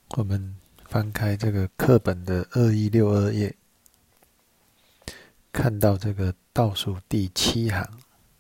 我们翻开这个课本的2162页，看到这个倒数第7行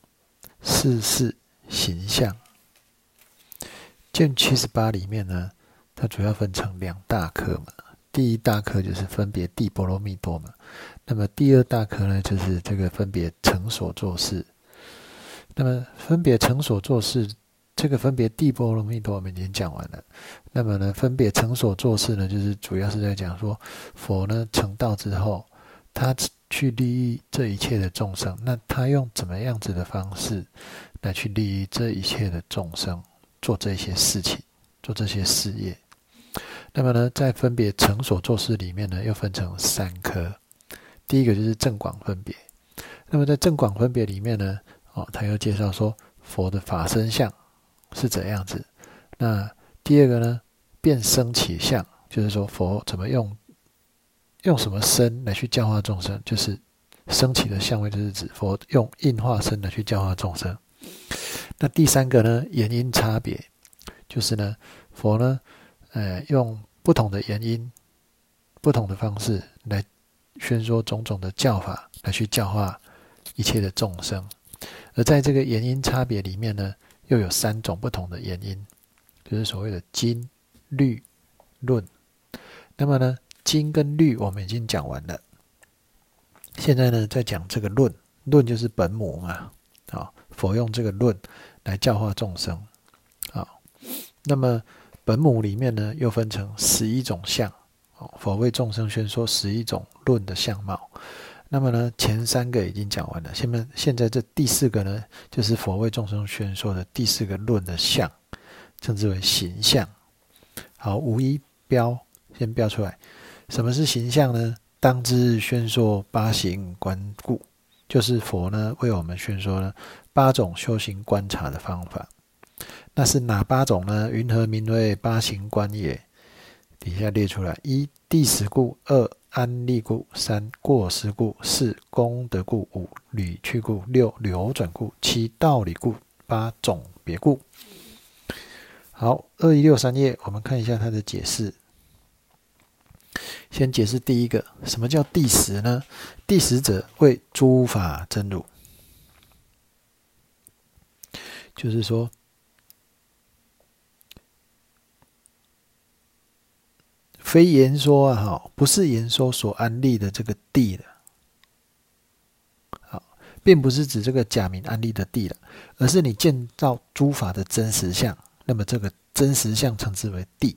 ，44形象。卷78里面呢，它主要分成2大科嘛。第一大科就是分别地波罗蜜多嘛，那么第二大科呢，就是这个分别成所作事。那么分别成所作事，这个分别地波罗蜜多我们已经讲完了。那么呢，分别成所作事呢，就是主要是在讲说，佛呢成道之后，他去利益这一切的众生，那他用怎么样子的方式来去利益这一切的众生，做这些事情，做这些事业。那么呢，在分别成所作事里面呢，又分成3科。第一个就是正广分别。那么在正广分别里面呢，他又介绍说佛的法身相是怎样子。那第二个呢，变生起相，就是说佛怎么用什么身来去教化众生，就是升起的相位，就是指佛用应化身来去教化众生。那第3个呢，原因差别，就是呢，佛呢，用不同的原因、不同的方式来宣说种种的教法，来去教化一切的众生。而在这个原因差别里面呢，又有3种不同的原因，就是所谓的经、律、论。那么呢，经跟律我们已经讲完了，现在呢，在讲这个论，论就是本母嘛，佛用这个论来教化众生。那么本母里面呢，又分成11种相，佛为众生宣说11种论的相貌。那么呢，前3个已经讲完了，现在这第4个呢，就是佛为众生宣说的第4个论的相，称之为形象。好，无一标，先标出来。什么是形象呢？当知宣说8行观故，就是佛呢为我们宣说呢8种修行观察的方法。那是哪8种呢？云何名为8行观也？底下列出来：1. 谛实故；2. 安立故；3. 过失故；4. 功德故；5. 履去故；6. 流转故；7. 道理故；8. 种别故。好，2163页，我们看一下它的解释。先解释第一个，什么叫谛实呢？谛实者，为诸法真如，就是说，非言说不是言说所安立的这个谛的，并不是指这个假名安立的谛了，而是你见到诸法的真实相，那么这个真实相称之为谛。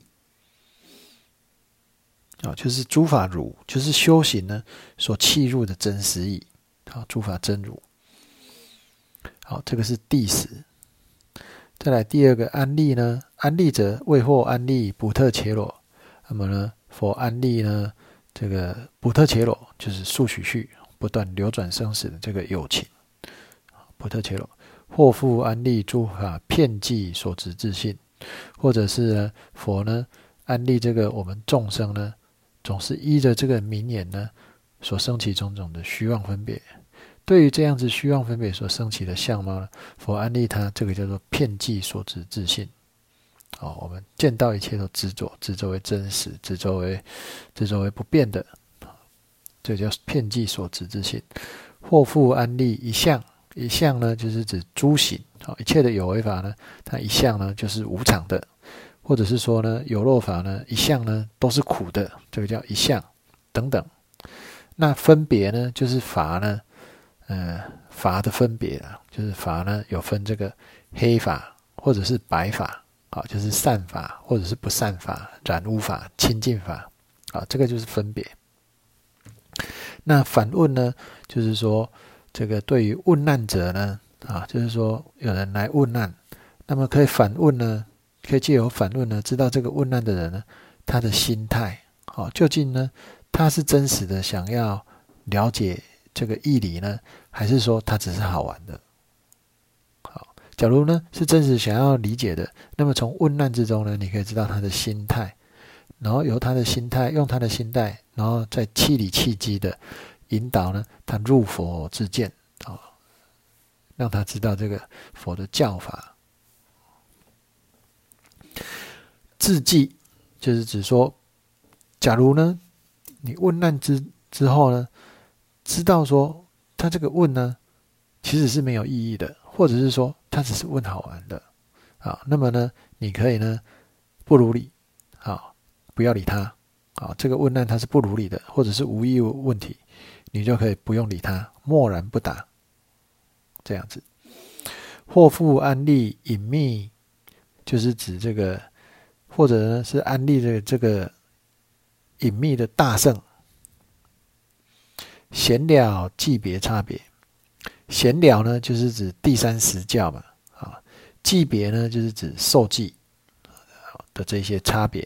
就是诸法如，就是修行呢所契入的真实义。诸法真如。好，这个是谛实。再来第2个安立呢，安立者为或安立补特伽罗。那么呢，佛安立呢这个补特伽罗，就是速许续不断流转生死的这个有情。补特伽罗，或复安立诸法遍计所执自性，或者是呢佛呢安立这个我们众生呢，总是依着这个名言呢所生起种种的虚妄分别。对于这样子虚妄分别所生起的相貌呢，佛安立它，这个叫做遍计所执自性。我们见到一切都执着，执着为真实，执着为不变的，这叫遍计所执自性。或复安立一相，一相呢就是指诸行，一切的有为法呢，它一相呢就是无常的，或者是说呢有漏法呢一相呢都是苦的，这个叫一相等等。那分别呢，就是法呢，法的分别啦，就是法呢有分这个黑法或者是白法，就是善法或者是不善法、染污法、清净法，这个就是分别。那反问呢，就是说这个对于问难者呢，就是说有人来问难，那么可以反问呢，可以藉由反问呢，知道这个问难的人呢，他的心态，究竟呢他是真实的想要了解这个义理呢，还是说他只是好玩的？假如呢是真实想要理解的，那么从问难之中呢，你可以知道他的心态，然后由他的心态，用他的心态，然后再气理气机的引导呢，他入佛之见，让他知道这个佛的教法。自记， 就是指说，假如呢，你问难之后呢，知道说他这个问呢，其实是没有意义的，或者是说他只是问好玩的，那么呢，你可以呢不如理，不要理他，这个问难他是不如理的，或者是无意问题，你就可以不用理他，默然不答，这样子。或复安立隐秘，就是指这个，或者呢是安立的这个隐秘的大圣。闲了记别差别，闲了呢就是指第三实教嘛，记别呢就是指受记的这些差别，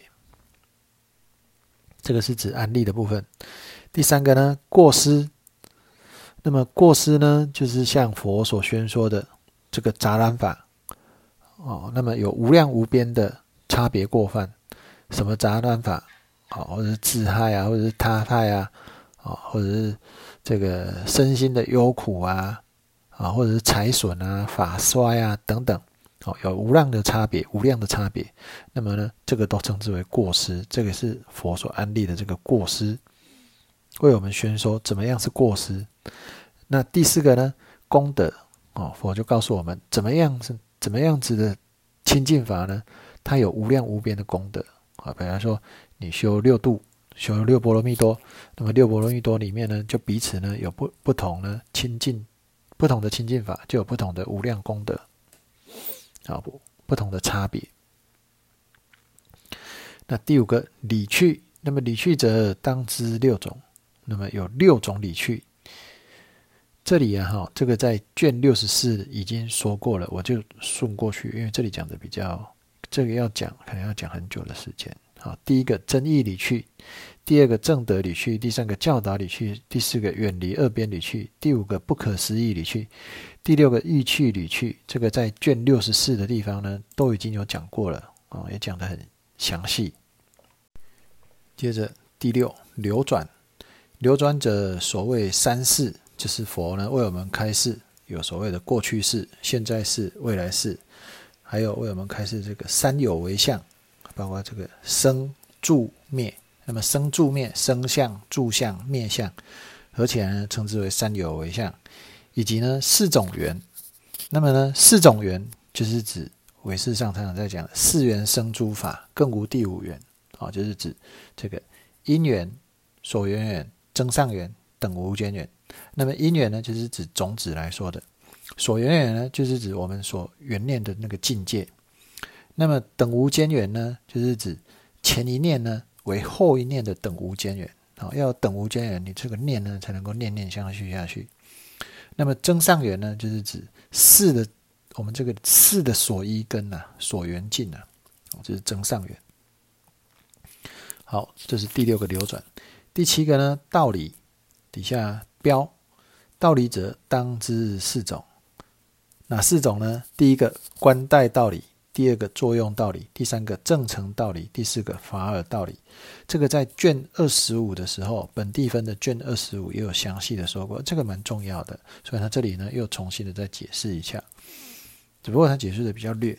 这个是指安立的部分。第三个呢，过失。那么过失呢，就是像佛所宣说的这个杂染法，那么有无量无边的差别过犯。什么杂染法，或者是自害啊，或者是他害啊，或者是这个身心的忧苦啊，或者是财损啊、法衰啊等等，有无量的差别，无量的差别。那么呢，这个都称之为过失，这个是佛所安立的这个过失，为我们宣说怎么样是过失。那第四个呢，功德，佛就告诉我们怎么样子的亲近法呢？它有无量无边的功德，比方说你修六度，修六波罗蜜多，那么六波罗蜜多里面呢，就彼此呢有不同的亲近，不同的亲近法就有不同的无量功德，不同的差别。那第五个理趣，那么理趣者当知六种，那么有六种理趣。这里这个在卷64已经说过了，我就顺过去，因为这里讲的比较，这个要讲可能要讲很久的时间。第一个真义理趣，第二个正德理趣，第三个教导理趣，第四个远离二边理趣，第五个不可思议理趣，第六个意趣理趣。这个在卷64的地方呢，都已经有讲过了，也讲得很详细。接着第六，流转。流转者所谓三世，就是佛呢为我们开示，有所谓的过去世、现在世、未来世，还有为我们开示这个三有为相，包括这个生住灭。那么生住灭，生相、住相、灭相，而且呢称之为三有为相，以及呢四种缘。那么呢四种缘就是指唯识上常常在讲四缘生诸法，更无第五缘，就是指这个因缘、所缘缘、增上缘、等无间缘。那么因缘呢，就是指种子来说的；所缘缘呢，就是指我们所缘念的那个境界。那么等无间缘呢，就是指前一念呢为后一念的等无间缘。要等无间缘，你这个念呢才能够念念相续下去。那么增上缘呢，就是指我们这个四的所依根所缘境这是增上缘。好，这是第六个流转。第七个呢，道理，底下标道理者当知四种。哪四种呢？第一个观待道理，第二个作用道理，第三个正成道理，第四个法尔道理。这个在卷25的时候，本地分的卷25也有详细的说过，这个蛮重要的，所以他这里呢又重新的再解释一下，只不过他解释的比较略。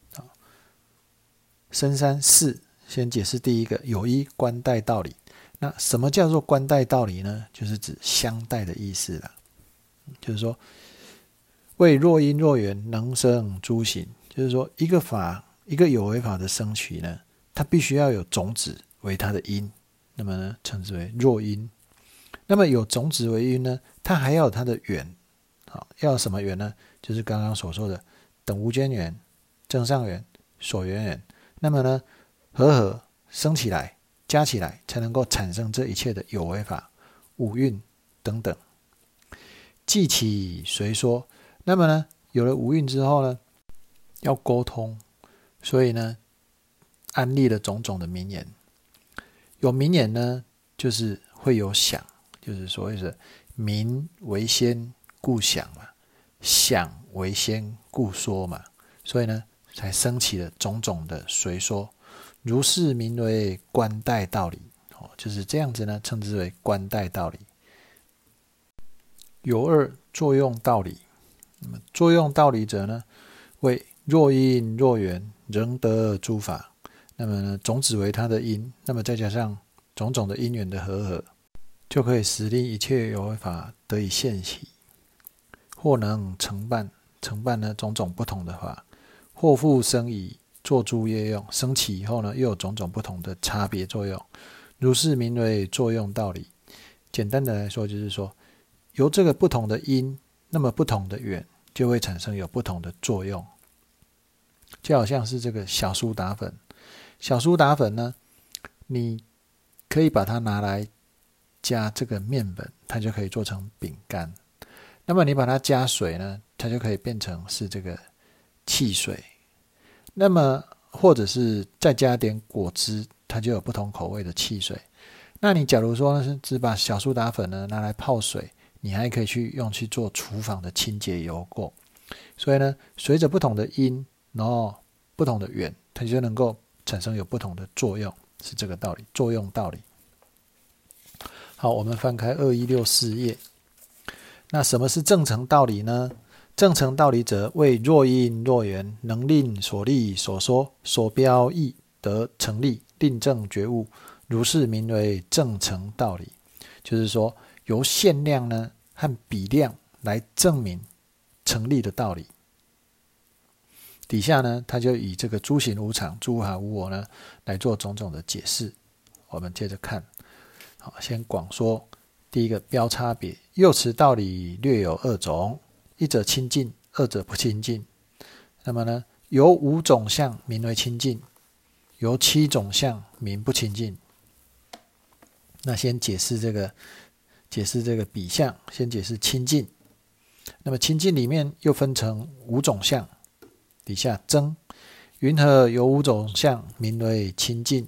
深山四先解释第一个，有一观待道理。那什么叫做观待道理呢？就是指相待的意思啦，就是说为若因若缘能生诸行，就是说一个有为法的生起呢，它必须要有种子为它的因，那么呢称之为若因。那么有种子为因呢，它还要有它的缘，要有什么缘呢？就是刚刚所说的等无间缘、正上缘、所缘缘。那么呢合生起来，加起来，才能够产生这一切的有为法、五蕴等等。记起随说，那么呢有了五蕴之后呢，要沟通，所以呢安立了种种的名言。有名言呢，就是会有想，就是所谓的名为先故想嘛，想为先故说嘛，所以呢才生起了种种的随说。如是名为观待道理，就是这样子呢，称之为观待道理。有二作用道理，那么作用道理者呢，为若因若缘仍得诸法。 那么呢，种子为它的因，那么再加上种种的因缘的和合，就可以使令一切有为法得以现起，或能成办呢种种不同的法，或复生以作诸业用，生起以后呢，又有种种不同的差别作用，如是名为作用道理。简单的来说，就是说，由这个不同的因，那么不同的缘，就会产生有不同的作用。就好像是这个小苏打粉，小苏打粉呢，你可以把它拿来加这个面粉，它就可以做成饼干。那么你把它加水呢，它就可以变成是这个汽水。那么或者是再加点果汁，它就有不同口味的汽水。那你假如说是只把小苏打粉呢拿来泡水，你还可以去做厨房的清洁油垢。所以呢，随着不同的因，然后不同的缘，它就能够产生有不同的作用，是这个道理，作用道理。好，我们翻开2164页。那什么是正成道理呢？正成道理者，为若因若缘，能令所立所说所标义得成立，令正觉悟，如是名为正成道理。就是说，由限量呢和比量来证明成立的道理。底下呢，他就以这个诸行无常、诸法无我呢来做种种的解释。我们接着看，好，先广说。第一个标差别，又此道理略有二种，一者清净，二者不清净。那么呢，由5种相名为清净，由7种相名不清净。那先解释这个比相，先解释清净。那么清净里面又分成5种相，底下增，云何有5种相名为清净？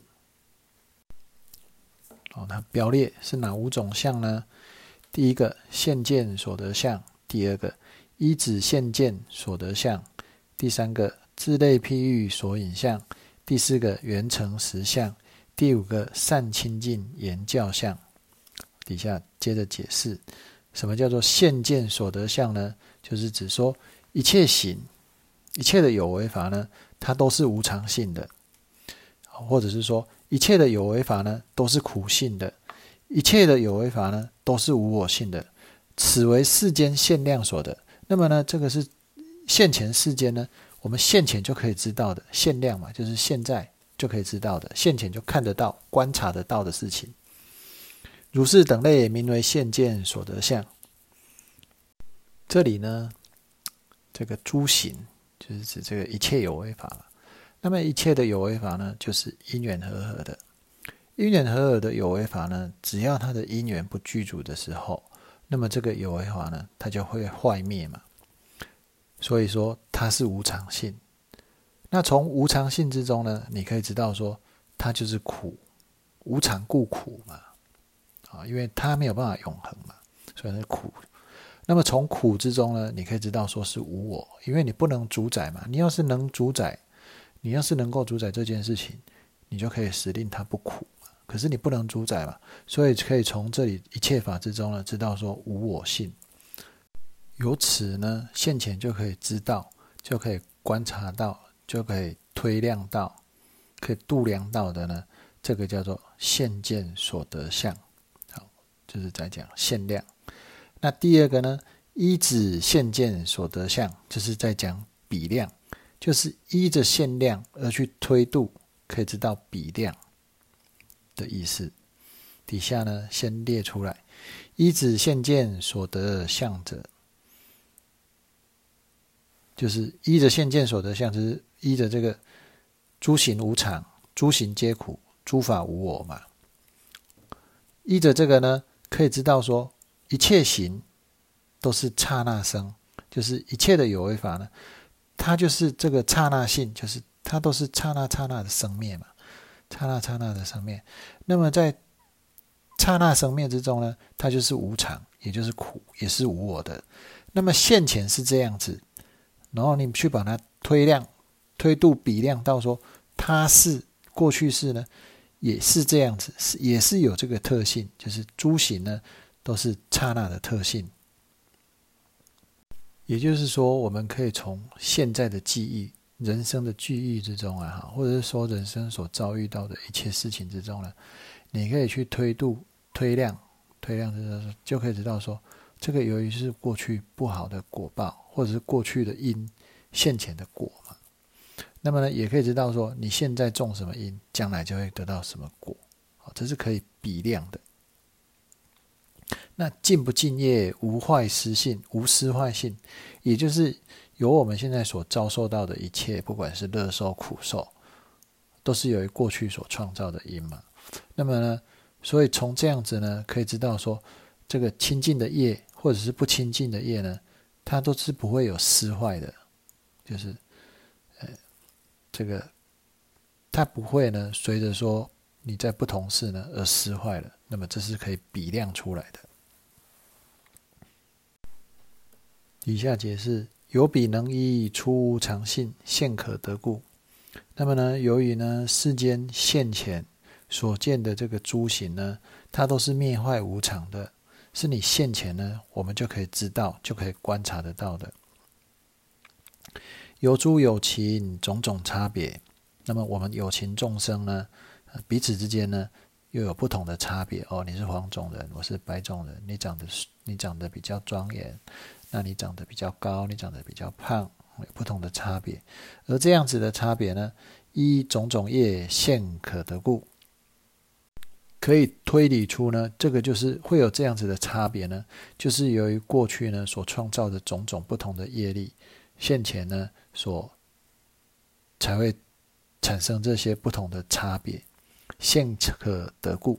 那标列是哪5种相呢？第一个现见所得相，第二个依止现见所得相，第三个自类譬喻所引相，第四个圆成实相，第5个善清净言教相。底下接着解释，什么叫做现见所得相呢？就是指说一切行，一切的有为法呢，它都是无常性的，或者是说一切的有为法呢都是苦性的，一切的有为法呢都是无我性的，此为世间限量所得。那么呢，这个是现前世间呢，我们现前就可以知道的，限量嘛，就是现在就可以知道的，现前就看得到、观察得到的事情。如是等类名为现见所得相。这里呢，这个诸行就是指这个一切有为法嘛。那么一切的有为法呢，就是因缘和合的。因缘和合的有为法呢，只要它的因缘不具足的时候，那么这个有为法呢，它就会坏灭嘛。所以说它是无常性。那从无常性之中呢，你可以知道说，它就是苦，无常故苦嘛。因为它没有办法永恒嘛，所以是苦。那么从苦之中呢，你可以知道说是无我，因为你不能主宰嘛。你要是能主宰，你要是能够主宰这件事情，你就可以使令它不苦嘛。可是你不能主宰嘛，所以可以从这里一切法之中呢，知道说无我性。由此呢，现前就可以知道，就可以观察到，就可以推量到，可以度量到的呢，这个叫做现见所得相。好，就是在讲限量。那第二个呢，依止现见所得相，就是在讲比量，就是依着限量而去推度，可以知道比量的意思。底下呢，先列出来，依止现见所得相者，就是依着现见所得相，就是依着这个诸行无常，诸行皆苦，诸法无我嘛。依着这个呢，可以知道说一切行都是刹那生，就是一切的有为法呢，它就是这个刹那性，就是它都是刹那刹那的生灭嘛，刹那刹那的生灭。那么在刹那生灭之中呢，它就是无常，也就是苦，也是无我的。那么现前是这样子，然后你去把它推量、推度、比量到说它是过去式呢，也是这样子，也是有这个特性，就是诸行呢都是刹那的特性。也就是说，我们可以从现在的记忆人生的际遇之中啊，或者是说人生所遭遇到的一切事情之中呢，你可以去推量就可以知道说，这个由于是过去不好的果报，或者是过去的因现前的果嘛。那么呢，也可以知道说，你现在种什么因，将来就会得到什么果，这是可以比量的。那尽不尽业，无坏失性，无失坏性，也就是由我们现在所遭受到的一切，不管是乐受苦受，都是由于过去所创造的因嘛。那么呢，所以从这样子呢，可以知道说，这个清净的业或者是不清净的业呢，它都是不会有失坏的，就是这个它不会呢随着说你在不同事呢而失坏了。那么这是可以比量出来的。以下解释：有彼能依出无常性，现可得故。那么呢，由于呢世间现前所见的这个诸行呢，它都是灭坏无常的，是你现前呢我们就可以知道，就可以观察得到的。有诸有情种种差别，那么我们有情众生呢，彼此之间呢又有不同的差别哦。你是黄种人，我是白种人，你长得比较庄严，那你长得比较高，你长得比较胖，有不同的差别。而这样子的差别呢，依种种业现可得故，可以推理出呢，这个就是会有这样子的差别呢，就是由于过去呢所创造的种种不同的业力，现前呢才会产生这些不同的差别，现可得故。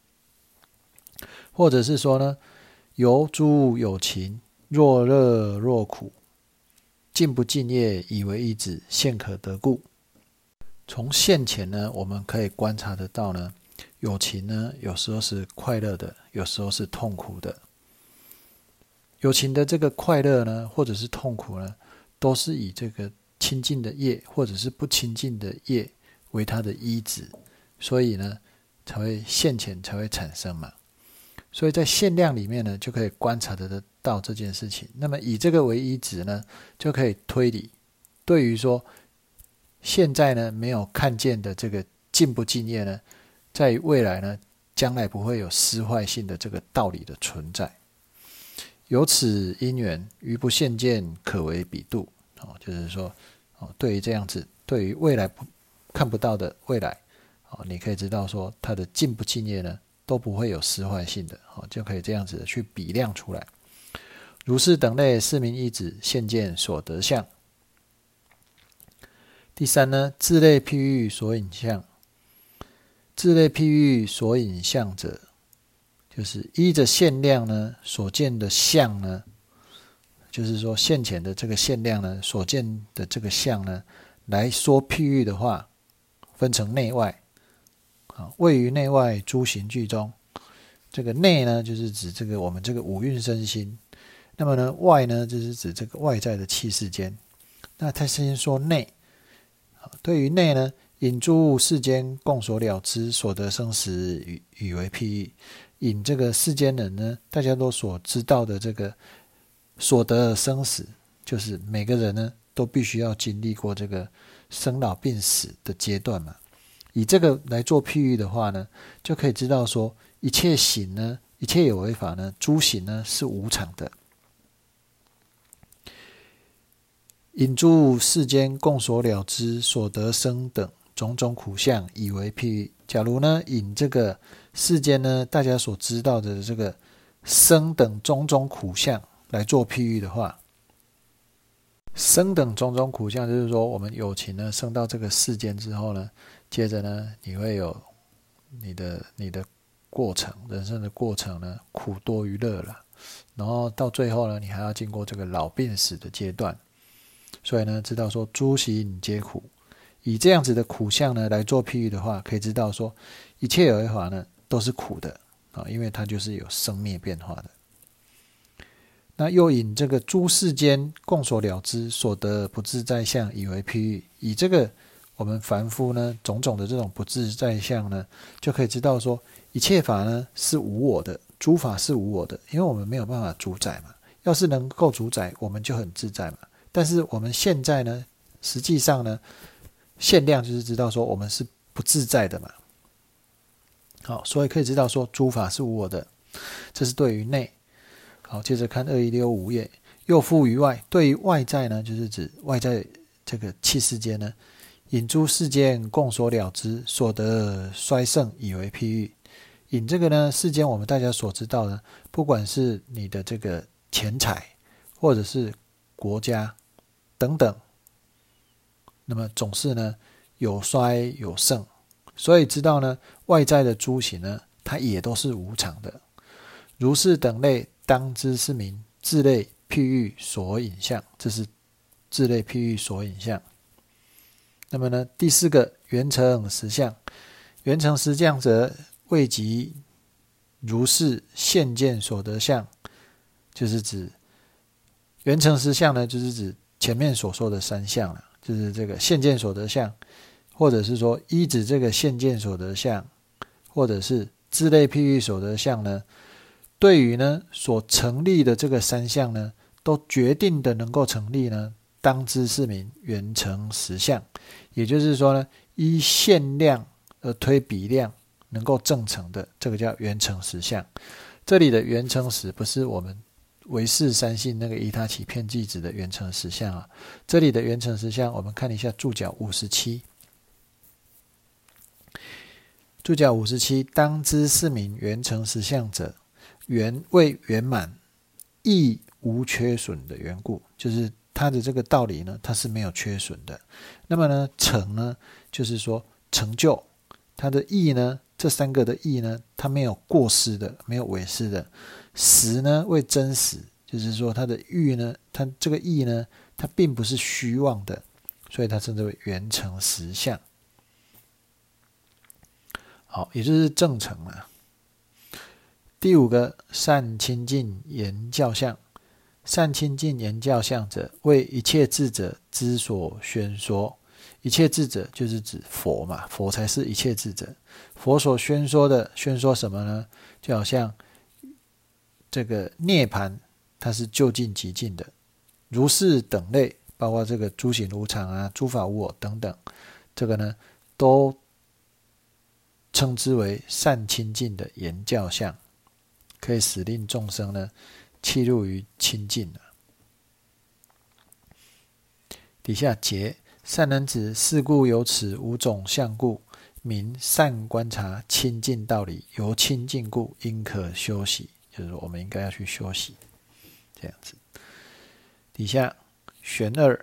或者是说呢，由诸有情，若乐若苦，尽不尽业，以为一止，现可得故。从现前呢，我们可以观察得到呢，有情呢有时候是快乐的，有时候是痛苦的。有情的这个快乐呢，或者是痛苦呢，都是以这个清净的业或者是不清净的业为它的依止，所以呢才会现前才会产生嘛。所以在现量里面呢，就可以观察得到这件事情。那么以这个为依止呢，就可以推理，对于说现在呢没有看见的这个尽不尽业呢，在未来呢将来不会有失坏性的这个道理的存在。由此因缘，于不现见可为比度，就是说对于这样子，对于未来看不到的未来，你可以知道说它的尽不尽业呢都不会有失坏性的，就可以这样子的去比量出来。如是等类是名依止，现见所得相。第三呢，自类譬喻所引相。自类譬喻所引相者，就是依着现量呢所见的相呢，就是说现前的这个现量呢所见的这个相呢来说譬喻的话，分成内外。位于内外诸行具中，这个内呢就是指这个我们这个五蕴身心，那么呢外呢就是指这个外在的气世间。那他先说内，对于内呢，引诸世间共所了知所得生死语为譬喻，引这个世间人呢大家都所知道的这个所得生死，就是每个人呢都必须要经历过这个生老病死的阶段嘛。以这个来做譬喻的话呢，就可以知道说一切行呢，一切有为法呢，诸行呢是无常的。引诸世间共所了知所得生等种种苦相以为譬喻。假如呢引这个世间呢大家所知道的这个生等种种苦相来做譬喻的话，生等种种苦相就是说我们有情呢生到这个世间之后呢，接着呢你会有你的过程，人生的过程呢苦多于乐了，然后到最后呢你还要经过这个老病死的阶段。所以呢知道说诸行皆苦，以这样子的苦相呢来做譬喻的话，可以知道说一切有为法呢都是苦的，因为它就是有生灭变化的。那又引这个诸世间共所了知所得不自在相以为譬喻，以这个我们凡夫呢种种的这种不自在相呢，就可以知道说一切法呢是无我的，诸法是无我的，因为我们没有办法主宰嘛。要是能够主宰，我们就很自在嘛。但是我们现在呢实际上呢，限量就是知道说我们是不自在的嘛。好，所以可以知道说诸法是无我的，这是对于内。好，接着看2165页，又复于外，对于外在呢，就是指外在这个器世间呢，引诸世间共所了之，所得衰盛以为譬喻。引这个呢，世间我们大家所知道的，不管是你的这个钱财，或者是国家等等，那么总是呢有衰有盛，所以知道呢外在的诸行呢，它也都是无常的。如是等类，当知是名自类譬喻所引相，这是自类譬喻所引相。那么呢，第四个圆成实相，圆成实相者，未及如是现见所得相，就是指圆成实相呢，就是指前面所说的三相了，就是这个现见所得相，或者是说依止这个现见所得相，或者是自类譬喻所得相呢，对于呢所成立的这个三相呢，都决定的能够成立呢，当知是名圆成实相。也就是说呢，依现量而推比量能够证成的，这个叫圆成实相。这里的圆成实不是我们唯识三性那个依他起片剂子的圆成实相啊，这里的圆成实相，我们看一下注脚57。注脚57，当知是名圆成实相者，圆为圆满，亦无缺损的缘故，就是它的这个道理呢，它是没有缺损的。那么呢，成呢，就是说成就，它的义呢，这三个的义呢，它没有过失的，没有违失的。实呢为真实，就是说它的义呢，它这个义呢，它并不是虚妄的，所以它称之为圆成实相。好，也就是正成了。第五个善亲近言教相，善亲近言教相者，为一切智者之所宣说。一切智者就是指佛嘛，佛才是一切智者。佛所宣说的，宣说什么呢？就好像这个涅槃，它是就近极尽的。如是等类，包括这个诸行无常啊、诸法无我等等，这个呢都称之为善亲近的言教相，可以使令众生呢契入于亲近。底下结善男子，是故有此五种相故，名善观察亲近道理，由亲近故应可修习，就是我们应该要去修习，这样子。底下玄二，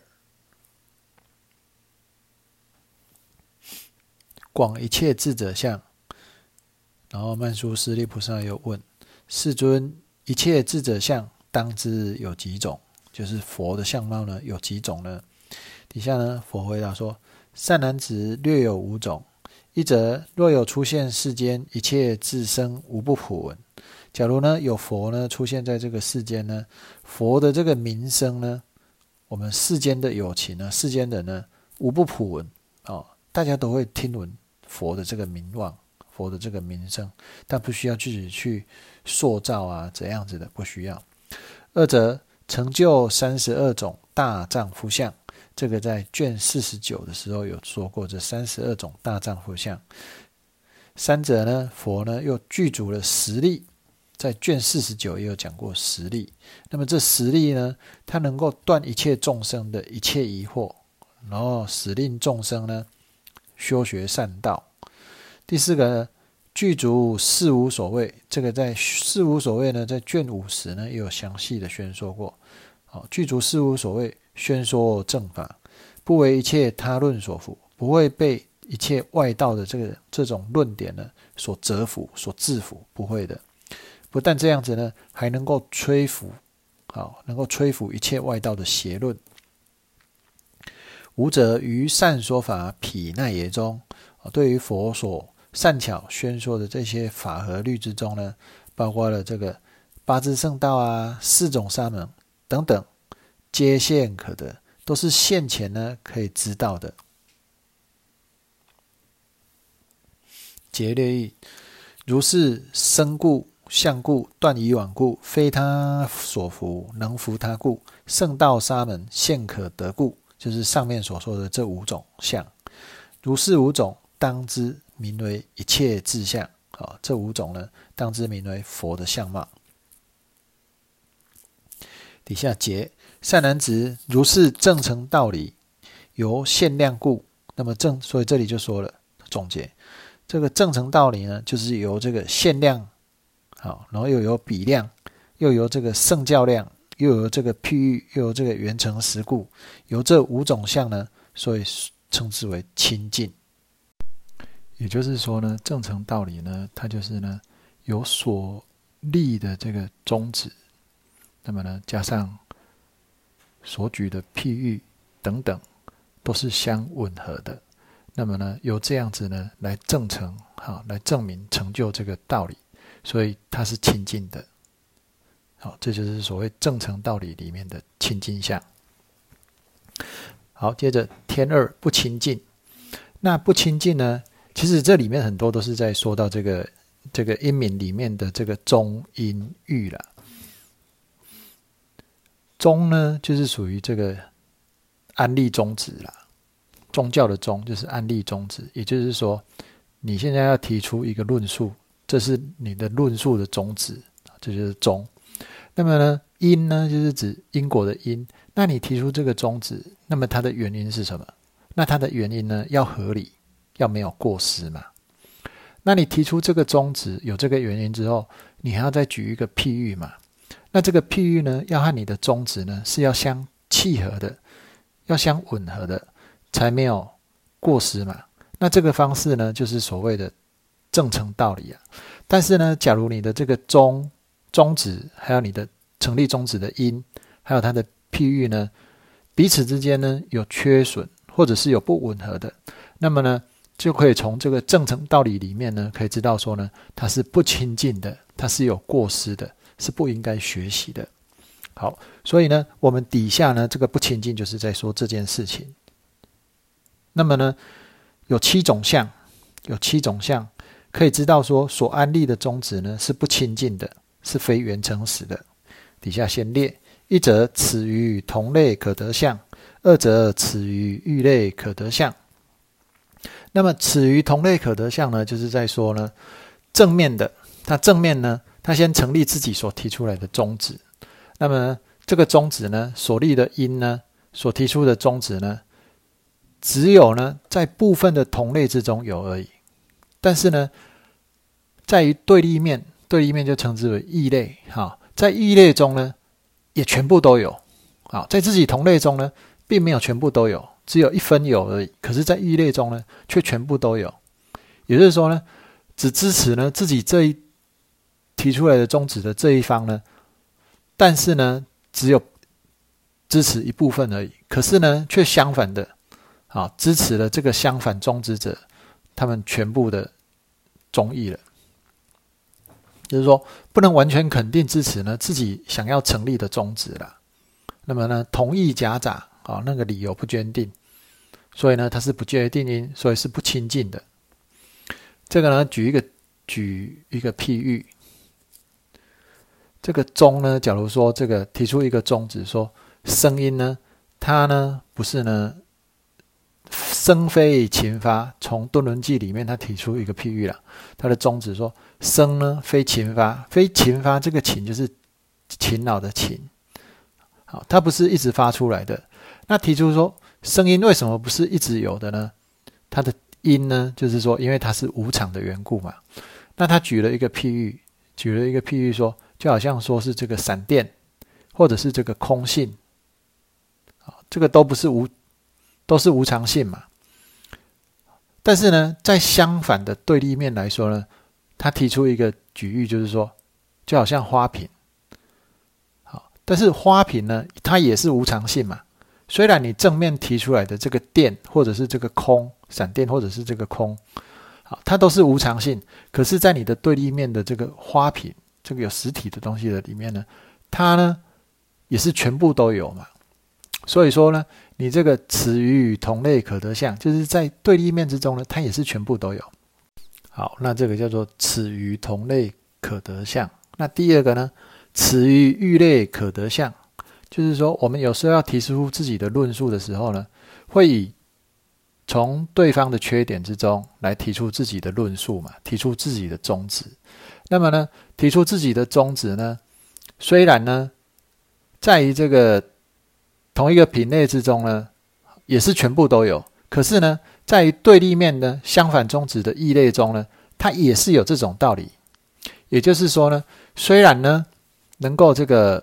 广一切智者相。然后曼殊师利菩萨又问：世尊，一切智者相当知有几种？就是佛的相貌呢，有几种呢？底下呢，佛回答说：善男子，略有五种。一则，若有出现世间一切智生，无不普闻。假如呢有佛呢出现在这个世间呢，佛的这个名声呢，我们世间的有情呢，世间人呢，无不普闻大家都会听闻佛的这个名望，佛的这个名声，但不需要自己去塑造啊，怎样子的，不需要。二则，成就32种大丈夫相。这个在卷49的时候有说过，这32种大丈夫相。三者呢，佛呢又具足了10力，在卷49也有讲过10力。那么这10力呢，它能够断一切众生的一切疑惑，然后使令众生呢修学善道。第四个呢，具足四无所谓。这个在四无所谓呢，在卷50呢也有详细的宣说过。具足四无所谓，宣说正法，不为一切他论所缚，不会被一切外道的这种论点呢所折服、所制服，不会的。不但这样子呢，还能够吹拂，能够吹拂一切外道的邪论。五者于善说法毗奈耶中，对于佛所善巧宣说的这些法和律之中呢，包括了这个八支圣道啊、4种沙门等等，皆现可得，都是现前呢可以知道的。结略义，如是生故、相故、断以往故，非他所服，能服他故，圣道沙门现可得故， 就是上面所说的这5种相。如是5种，当知名为一切智相。这5种呢，当知名为佛的相貌。底下解：善男子，如是正成道理，由限量故。那么所以这里就说了，总结这个正成道理呢，就是由这个限量，然后又有比量，又由这个圣教量，又有这个譬喻，又有这个缘成实故，由这5种相呢，所以称之为清净。也就是说呢，正成道理呢，它就是呢有所立的这个宗旨，那么呢加上所举的譬喻等等，都是相吻合的。那么呢，由这样子呢来证成，来证明成就这个道理，所以它是清净的。好，这就是所谓正成道理里面的清净相。好，接着天二不清净。那不清净呢，其实这里面很多都是在说到这个音名里面的这个宗音喻啦。宗呢，就是属于这个安立宗旨啦。宗教的宗就是安立宗旨，也就是说，你现在要提出一个论述，这是你的论述的宗旨，这就是宗。那么呢，因呢，就是指因果的因。那你提出这个宗旨，那么它的原因是什么？那它的原因呢，要合理，要没有过失嘛。那你提出这个宗旨，有这个原因之后，你还要再举一个譬喻嘛。那这个譬喻呢，要和你的宗旨呢是要相契合的，要相吻合的，才没有过失嘛。那这个方式呢，就是所谓的正成道理啊。但是呢，假如你的这个宗旨，还有你的成立宗旨的因，还有它的譬喻呢，彼此之间呢有缺损，或者是有不吻合的，那么呢，就可以从这个正成道理里面呢，可以知道说呢，它是不清净的，它是有过失的，是不应该学习的。好，所以呢，我们底下呢，这个不清净就是在说这件事情。那么呢，有7种相，可以知道说所安立的宗旨呢是不清净的，是非缘成实的。底下先列：一则此于同类可得相，二则此于欲类可得相。那么此于同类可得相呢，就是在说呢，正面的，它正面呢，它先成立自己所提出来的宗旨。那么呢，这个宗旨呢，所立的因呢，所提出的宗旨呢，只有呢在部分的同类之中有而已。但是呢，在于对立面就称之为异类。在异类中呢，也全部都有。在自己同类中呢，并没有全部都有，只有1分有而已。可是在异类中呢，却全部都有。也就是说呢，只支持呢自己这一提出来的宗旨的这一方呢，但是呢，只有支持一部分而已。可是呢，却相反的，支持了这个相反宗旨者，他们全部的宗义了。就是说，不能完全肯定支持呢自己想要成立的宗旨啦。那么呢，同意夹杂，那个理由不坚定，所以呢，它是不决定因，所以是不清净的。这个呢，举一个譬喻。这个宗呢，假如说这个提出一个宗旨，说声音呢，它呢不是呢声非勤发。从敦伦记里面，他提出一个譬喻啦，他的宗旨说声呢非勤发，非勤发，这个勤就是勤劳的勤，好，它不是一直发出来的。那提出说声音为什么不是一直有的呢？它的因呢，就是说因为它是无常的缘故嘛。那他举了一个譬喻说，就好像说是这个闪电，或者是这个空性，这个都是无常性嘛。但是呢，在相反的对立面来说呢，他提出一个举喻，就是说，就好像花瓶。好，但是花瓶呢，它也是无常性嘛。虽然你正面提出来的这个电，或者是这个空，闪电或者是这个空，好，它都是无常性。可是，在你的对立面的这个花瓶，这个有实体的东西的里面呢，它呢也是全部都有嘛。所以说呢，你这个此于同类可得相，就是在对立面之中呢，它也是全部都有。好，那这个叫做此于同类可得相。那第二个呢，此于欲类可得相， 就是说我们有时候要提出自己的论述的时候呢，会以从对方的缺点之中来提出自己的论述嘛，提出自己的宗旨。那么呢，提出自己的宗旨呢，虽然呢，在于这个同一个品类之中呢，也是全部都有，可是呢，在于对立面的相反宗旨的异类中呢，它也是有这种道理。也就是说呢，虽然呢能够这个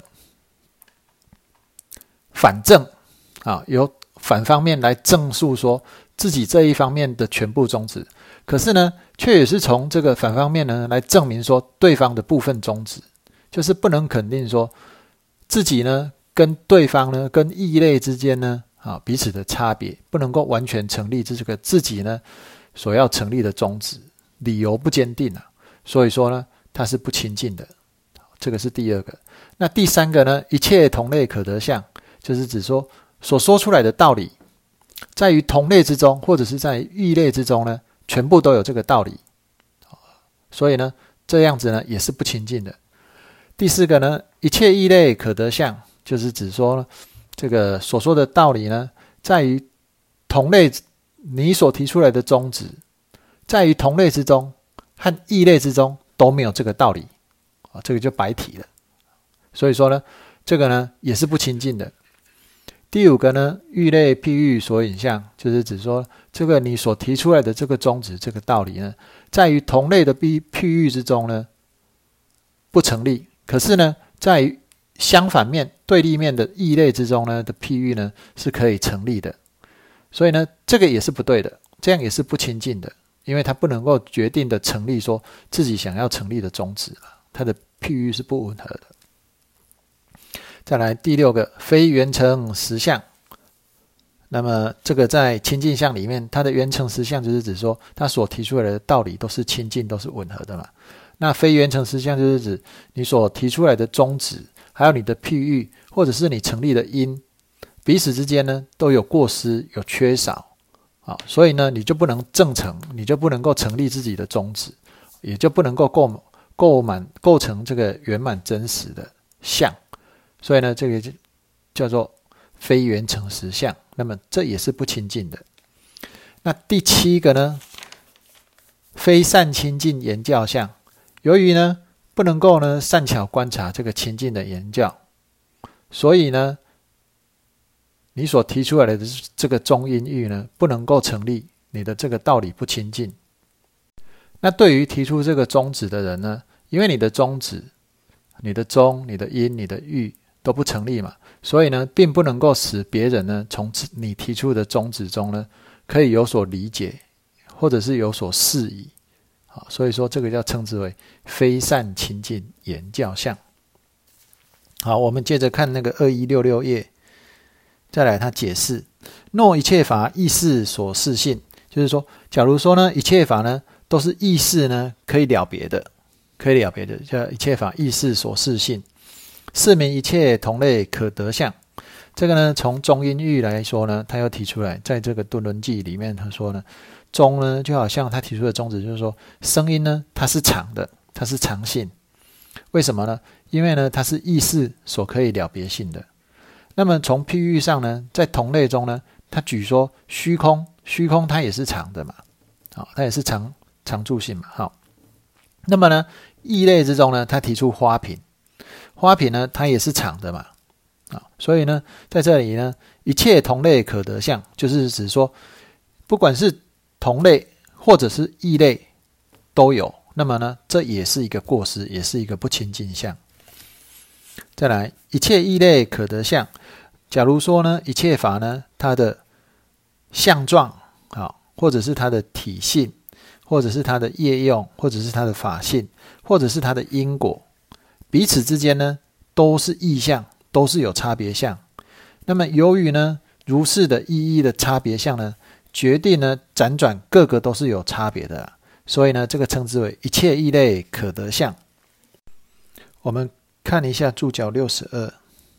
反证由反方面来证述说自己这一方面的全部宗旨，可是呢，却也是从这个反方面呢来证明说对方的部分宗旨，就是不能肯定说自己呢跟对方呢跟异类之间呢彼此的差别，不能够完全成立这个自己呢所要成立的宗旨，理由不坚定所以说呢它是不亲近的。这个是第二个。那第三个呢，一切同类可得相，就是指说所说出来的道理在于同类之中或者是在于异类之中呢，全部都有这个道理，所以呢这样子呢也是不亲近的。第四个呢，一切异类可得相，就是指说呢这个所说的道理呢，在于同类你所提出来的宗旨，在于同类之中和异类之中都没有这个道理，这个就白提了。所以说呢，这个呢也是不亲近的。第五个呢，欲类譬喻所引相，就是指说这个你所提出来的这个宗旨这个道理呢，在于同类的譬喻之中呢不成立，可是呢在于相反面对立面的异类之中呢的譬喻呢是可以成立的。所以呢这个也是不对的，这样也是不亲近的，因为它不能够决定的成立说自己想要成立的宗旨，它的譬喻是不吻合的。再来第六个，非圆成实相。那么这个在亲近相里面，它的圆成实相就是指说它所提出来的道理都是亲近，都是吻合的嘛。那非圆成实相就是指你所提出来的宗旨，还有你的譬喻，或者是你成立的因，彼此之间呢都有过失，有缺少，所以呢你就不能证成，你就不能够成立自己的宗旨，也就不能够构成这个圆满真实的相。所以呢这个就叫做非圆成实相，那么这也是不亲近的。那第七个呢，非善亲近言教相。由于呢不能够呢善巧观察这个亲近的言教，所以呢你所提出来的这个中因喻呢不能够成立，你的这个道理不亲近。那对于提出这个宗旨的人呢，因为你的宗旨、你的中、你的因、你的喻都不成立嘛，所以呢并不能够使别人呢从你提出的宗旨中呢可以有所理解，或者是有所释疑。所以说这个叫称之为非善亲近言教相。好，我们接着看那个2166页，再来他解释，若一切法意识所示性，就是说假如说呢一切法呢都是意识呢可以了别的，叫一切法意识所示性，是名一切同类可得相。这个呢从中因喻来说呢，他又提出来，在这个顿论记里面他说呢，中呢就好像他提出的宗旨就是说，声音呢它是常的，它是常性。为什么呢？因为呢它是意识所可以了别性的。那么从譬喻上呢，在同类中呢，他举说虚空它也是常的嘛，它也是常住性嘛。好，那么呢异类之中呢，他提出花瓶呢它也是常的嘛。所以呢在这里呢，一切同类可得相，就是指说不管是同类或者是异类都有，那么呢这也是一个过失，也是一个不亲近相。再来，一切异类可得相。假如说呢一切法呢它的相状，或者是它的体性，或者是它的业用，或者是它的法性，或者是它的因果，彼此之间呢都是异相，都是有差别相。那么由于呢如是的意义的差别相呢，决定呢辗转各个都是有差别的，所以呢这个称之为一切异类可得相。我们看一下注脚62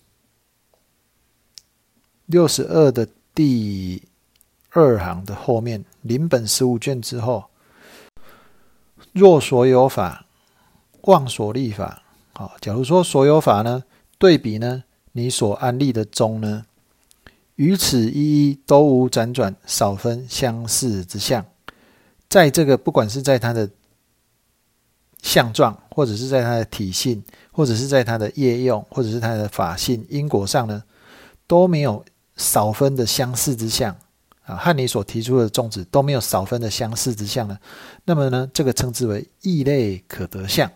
的第2行的后面，临本15卷之后，若所有法忘所立法。假如说所有法呢对比呢你所安立的中呢，于此一一都无辗转少分相似之相。在这个不管是在它的相状，或者是在它的体性，或者是在它的业用，或者是它的法性因果上呢，都没有少分的相似之相和你所提出的宗旨都没有少分的相似之相呢，那么呢，这个称之为异类可得相。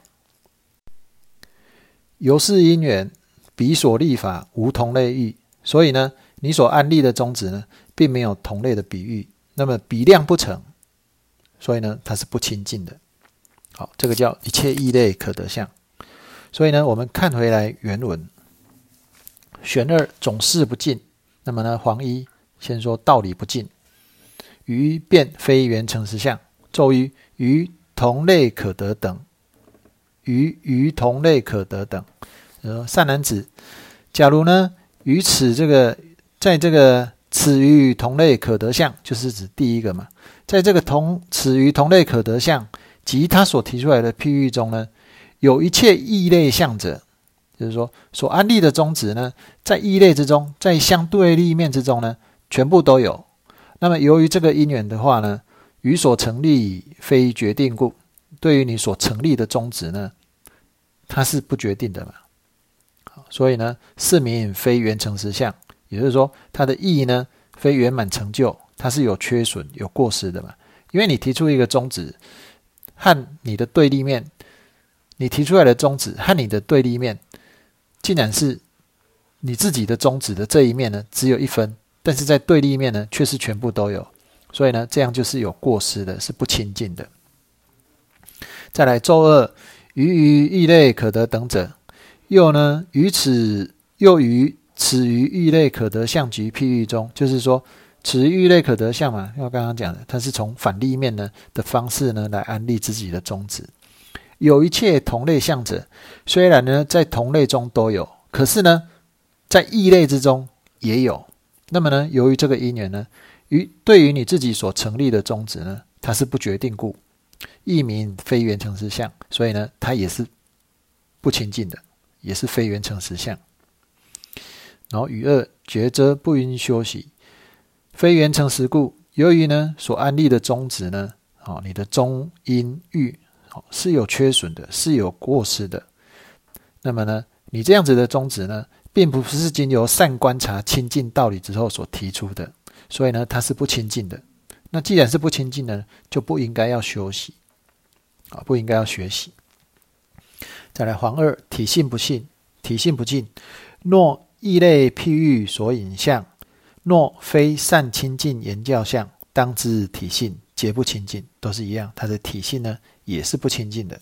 由是因缘，彼所立法无同类喻，所以呢，你所安立的宗旨呢，并没有同类的比喻，那么比量不成，所以呢，它是不清净的。好，这个叫一切异类可得相。所以呢，我们看回来原文，玄二总是不尽。那么呢，黄一先说道理不尽，于便非缘成实相，骤于同类可得等，于同类可得等。善男子，假如呢，于此这个在这个此于同类可得相，就是指第一个嘛，在这个此于同类可得相及他所提出来的譬喻中呢，有一切异类相者，就是说所安立的宗旨呢，在异类之中，在相对立面之中呢，全部都有。那么由于这个因缘的话呢，于所成立非决定故，对于你所成立的宗旨呢，它是不决定的嘛。所以呢，是名非圆成实相，也就是说，它的意义呢，非圆满成就，它是有缺损、有过失的嘛。因为你提出一个宗旨和你的对立面，你提出来的宗旨和你的对立面，竟然是你自己的宗旨的这一面呢，只有一分，但是在对立面呢，却是全部都有。所以呢，这样就是有过失的，是不清净的。再来咒二，于异类可得等者，又呢，于此于异类可得相及譬喻中，就是说，此于异类可得相嘛，我刚刚讲的，它是从反立面呢的方式呢来安立自己的宗旨。有一切同类相者，虽然呢在同类中都有，可是呢在异类之中也有。那么呢，由于这个因缘呢，对于你自己所成立的宗旨呢，它是不决定故，亦名非圆成实相，所以呢，它也是不清净的，也是非圆成实相。然后与二觉遮不应修习，非圆成实故，由于呢所安立的宗旨呢，你的中因欲是有缺损的，是有过失的。那么呢，你这样子的宗旨呢，并不是经由善观察清净道理之后所提出的，所以呢，它是不清净的。那既然是不清净的，就不应该要修习，不应该要学习。再来黄二，体性不净，若异类譬喻所引相，若非善清净言教相，当知体性皆不清净，都是一样，它的体性呢也是不清净的。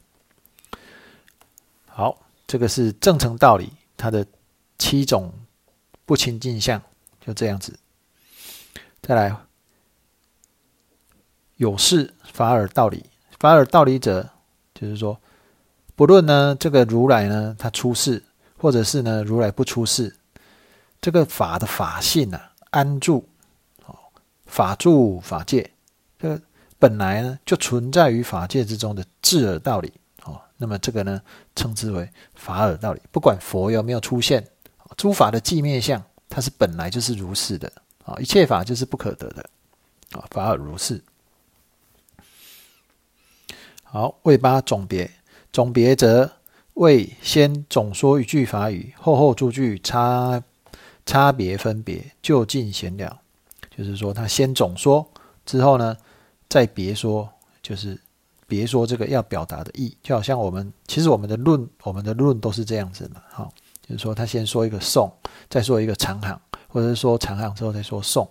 好，这个是正成道理，它的7种不清净相，就这样子。再来，有事法尔道理，法尔道理者，就是说，不论呢这个如来呢他出世，或者是呢如来不出世，这个法的法性啊，安住，法住法界，这个本来呢就存在于法界之中的智尔道理，那么这个呢称之为法尔道理。不管佛有没有出现，诸法的寂灭相，它是本来就是如是的，一切法就是不可得的，法尔如是。好，谓八总别，总别则为先总说一句法语，后诸句差别分别，就近闲聊。就是说，他先总说，之后呢，再别说，就是别说这个要表达的意。就好像其实我们的论都是这样子嘛，就是说他先说一个颂，再说一个长行，或者是说长行之后再说颂。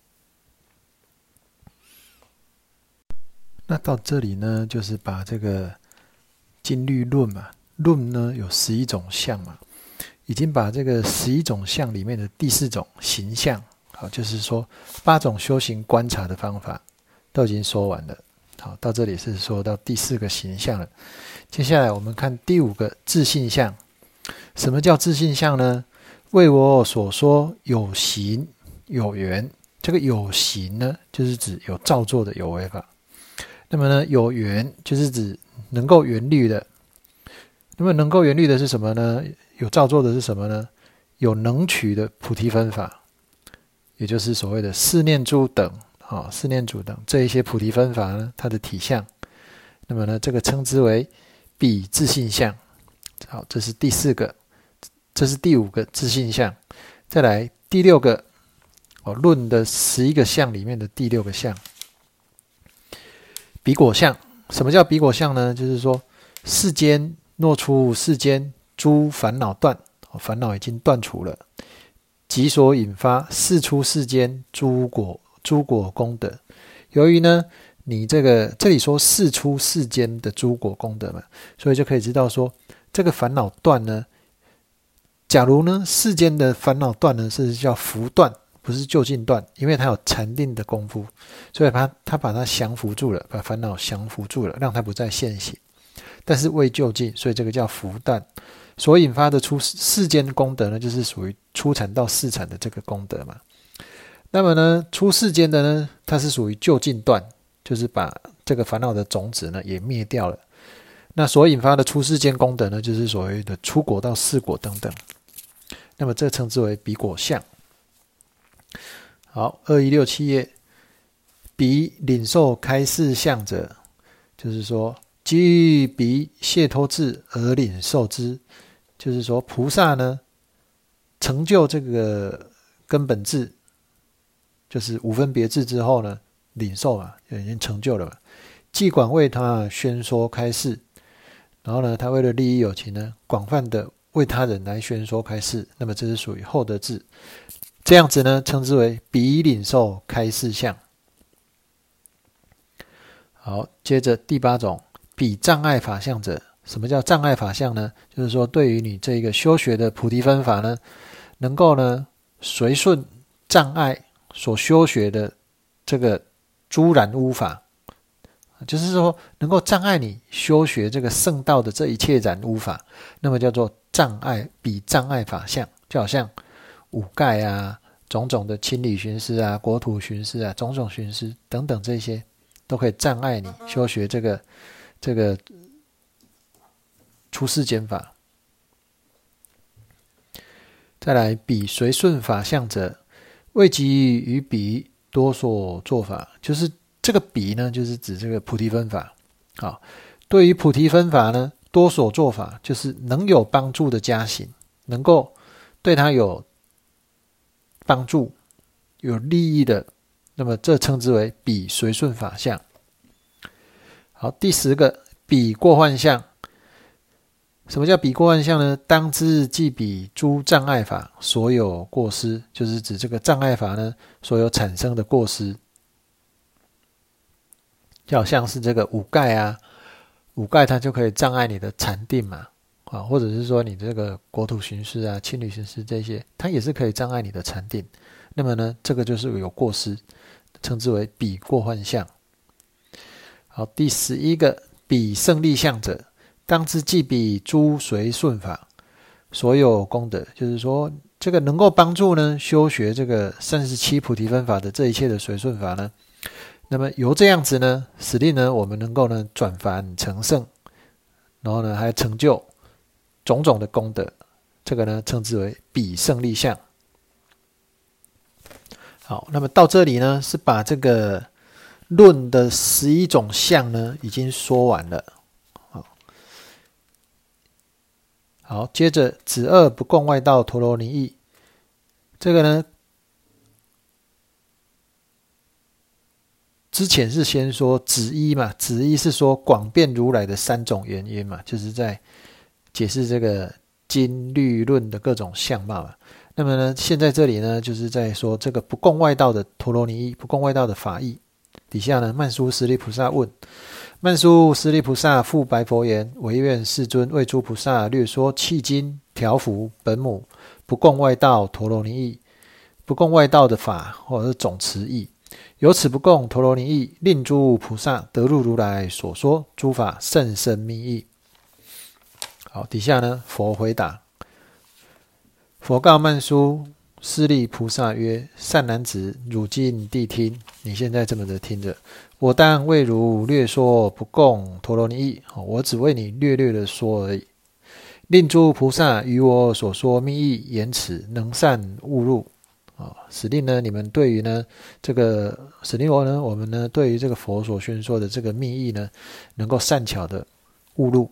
那到这里呢，就是把这个经律论嘛，论呢有11种相嘛，已经把这个11种相里面的第4种形象，就是说8种修行观察的方法都已经说完了。好，到这里是说到第4个形象了。接下来我们看第5个自性相。什么叫自性相呢？为我所说有形有缘，这个有形呢，就是指有造作的有为法。那么呢，有缘就是指能够缘虑的。那么能够缘虑的是什么呢？有造作的是什么呢？ 有能取的菩提分法，也就是所谓的四念住等四念住等这一些菩提分法呢，它的体相，那么呢，这个称之为彼自性相。好，这是第4个，这是第5个自性相。再来第6个论的11个相里面的第6个相，彼果相。什么叫彼果相呢？就是说世间若出世间诸烦恼断，烦恼已经断除了，即所引发世出世间诸果功德。由于呢你这里说世出世间的诸果功德嘛，所以就可以知道说这个烦恼断呢，假如呢世间的烦恼断呢是叫伏断，不是就近断，因为它有禅定的功夫，所以他把它降服住了，把烦恼降服住了，让它不再现行。但是未就近，所以这个叫伏断。所引发的出世间功德呢，就是属于初禅到四禅的这个功德嘛。那么呢，出世间的呢，它是属于就近断，就是把这个烦恼的种子呢也灭掉了。那所引发的出世间功德呢，就是所谓的出果到四果等等。那么这称之为彼果相。好，2167页，彼领受开示相者，就是说基于彼解脱智而领受之，就是说菩萨呢成就这个根本智，就是五分别智之后呢，领受嘛，就已经成就了嘛。既广为他宣说开示，然后呢，他为了利益有情呢，广泛的为他人来宣说开示，那么这是属于后得智。这样子呢，称之为彼领受开示相。好，接着第8种，彼障碍法相者。什么叫障碍法相呢？就是说对于你这个修学的菩提分法呢，能够呢随顺障碍所修学的这个诸然污法，就是说能够障碍你修学这个圣道的这一切染污法，那么叫做障碍，彼障碍法相。就好像五盖啊，种种的清理巡视啊，国土巡视啊，种种巡视等等，这些都可以障碍你修学这个出世间法。再来，彼随顺法相者，未及于彼多所做法。就是这个彼呢，就是指这个菩提分法。好，对于菩提分法呢，多所做法，就是能有帮助的加行，能够对他有帮助、有利益的，那么这称之为彼随顺法相。好，第10个，彼过患相。什么叫彼过患相呢？当知即彼诸障碍法所有过失，就是指这个障碍法呢所有产生的过失。就好像是这个五盖啊，五盖它就可以障碍你的禅定嘛，或者是说你这个国土巡视啊、清理巡视这些，它也是可以障碍你的禅定。那么呢，这个就是有过失，称之为彼过患相。好，第11个，彼胜利相者，当知即彼诸随顺法所有功德，就是说这个能够帮助呢修学这个37菩提分法的这一切的随顺法呢，那么由这样子呢，使令呢我们能够呢转凡成圣，然后呢还成就种种的功德，这个呢称之为彼胜利相。好，那么到这里呢是把这个论的11种相呢已经说完了。好，接着子二不共外道陀罗尼义，这个呢，之前是先说子一嘛，子一是说广辩如来的3种原因嘛，就是在解释这个经律论的各种相貌嘛。那么呢，现在这里呢，就是在说这个不共外道的陀罗尼义，不共外道的法义。底下呢，曼殊室利菩萨问。曼殊室利菩萨复白佛言：唯愿世尊为诸菩萨略说契经、调伏、本母、不共外道陀罗尼义，不共外道的法或者是总持义。由此不共陀罗尼义，令诸菩萨得入如来所说诸法甚深密意。好，底下呢，佛回答。佛告曼殊室利菩萨曰：善男子，汝今谛听。你现在这么的听着。我当为汝略说不共陀罗尼义，我只为你略略的说而已。 令诸菩萨于我所说密意言辞能善悟入。使令呢，你们对于呢这个使令我们呢对于这个佛所宣说的这个密意呢，能够善巧的悟入。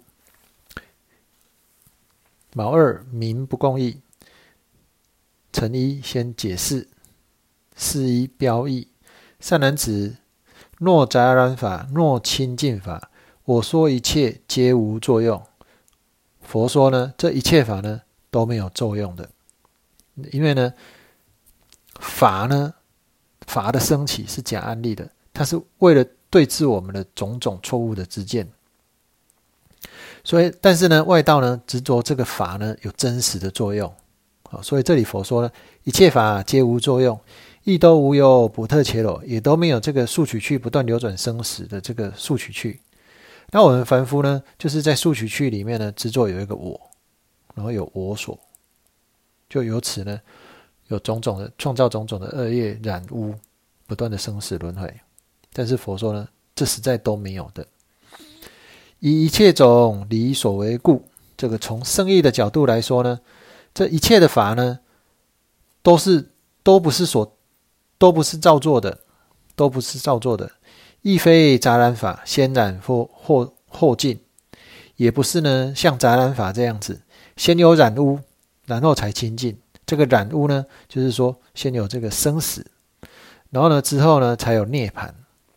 卯二名不共义，陈一先解释，释一标义。善男子，若杂染法，若清净法，我说一切皆无作用。佛说呢，这一切法呢都没有作用的，因为呢法的升起是假案例的，它是为了对治我们的种种错误的知见。所以，但是呢，外道呢执着这个法呢有真实的作用，所以这里佛说呢，一切法皆无作用，亦都无有补特伽罗，也都没有这个速取趣不断流转生死的这个速取趣。那我们凡夫呢，就是在速取趣里面呢执着有一个我，然后有我所，就由此呢有种种的创造种种的恶业染污，不断的生死轮回。但是佛说呢，这实在都没有的。以一切种理所为故，这个从圣义的角度来说呢，这一切的法呢，都不是造作的，都不是造作的，亦非杂染法，先染后净，也不是呢像杂染法这样子，先有染污，然后才清净。这个染污呢，就是说先有这个生死，然后呢之后呢才有涅槃。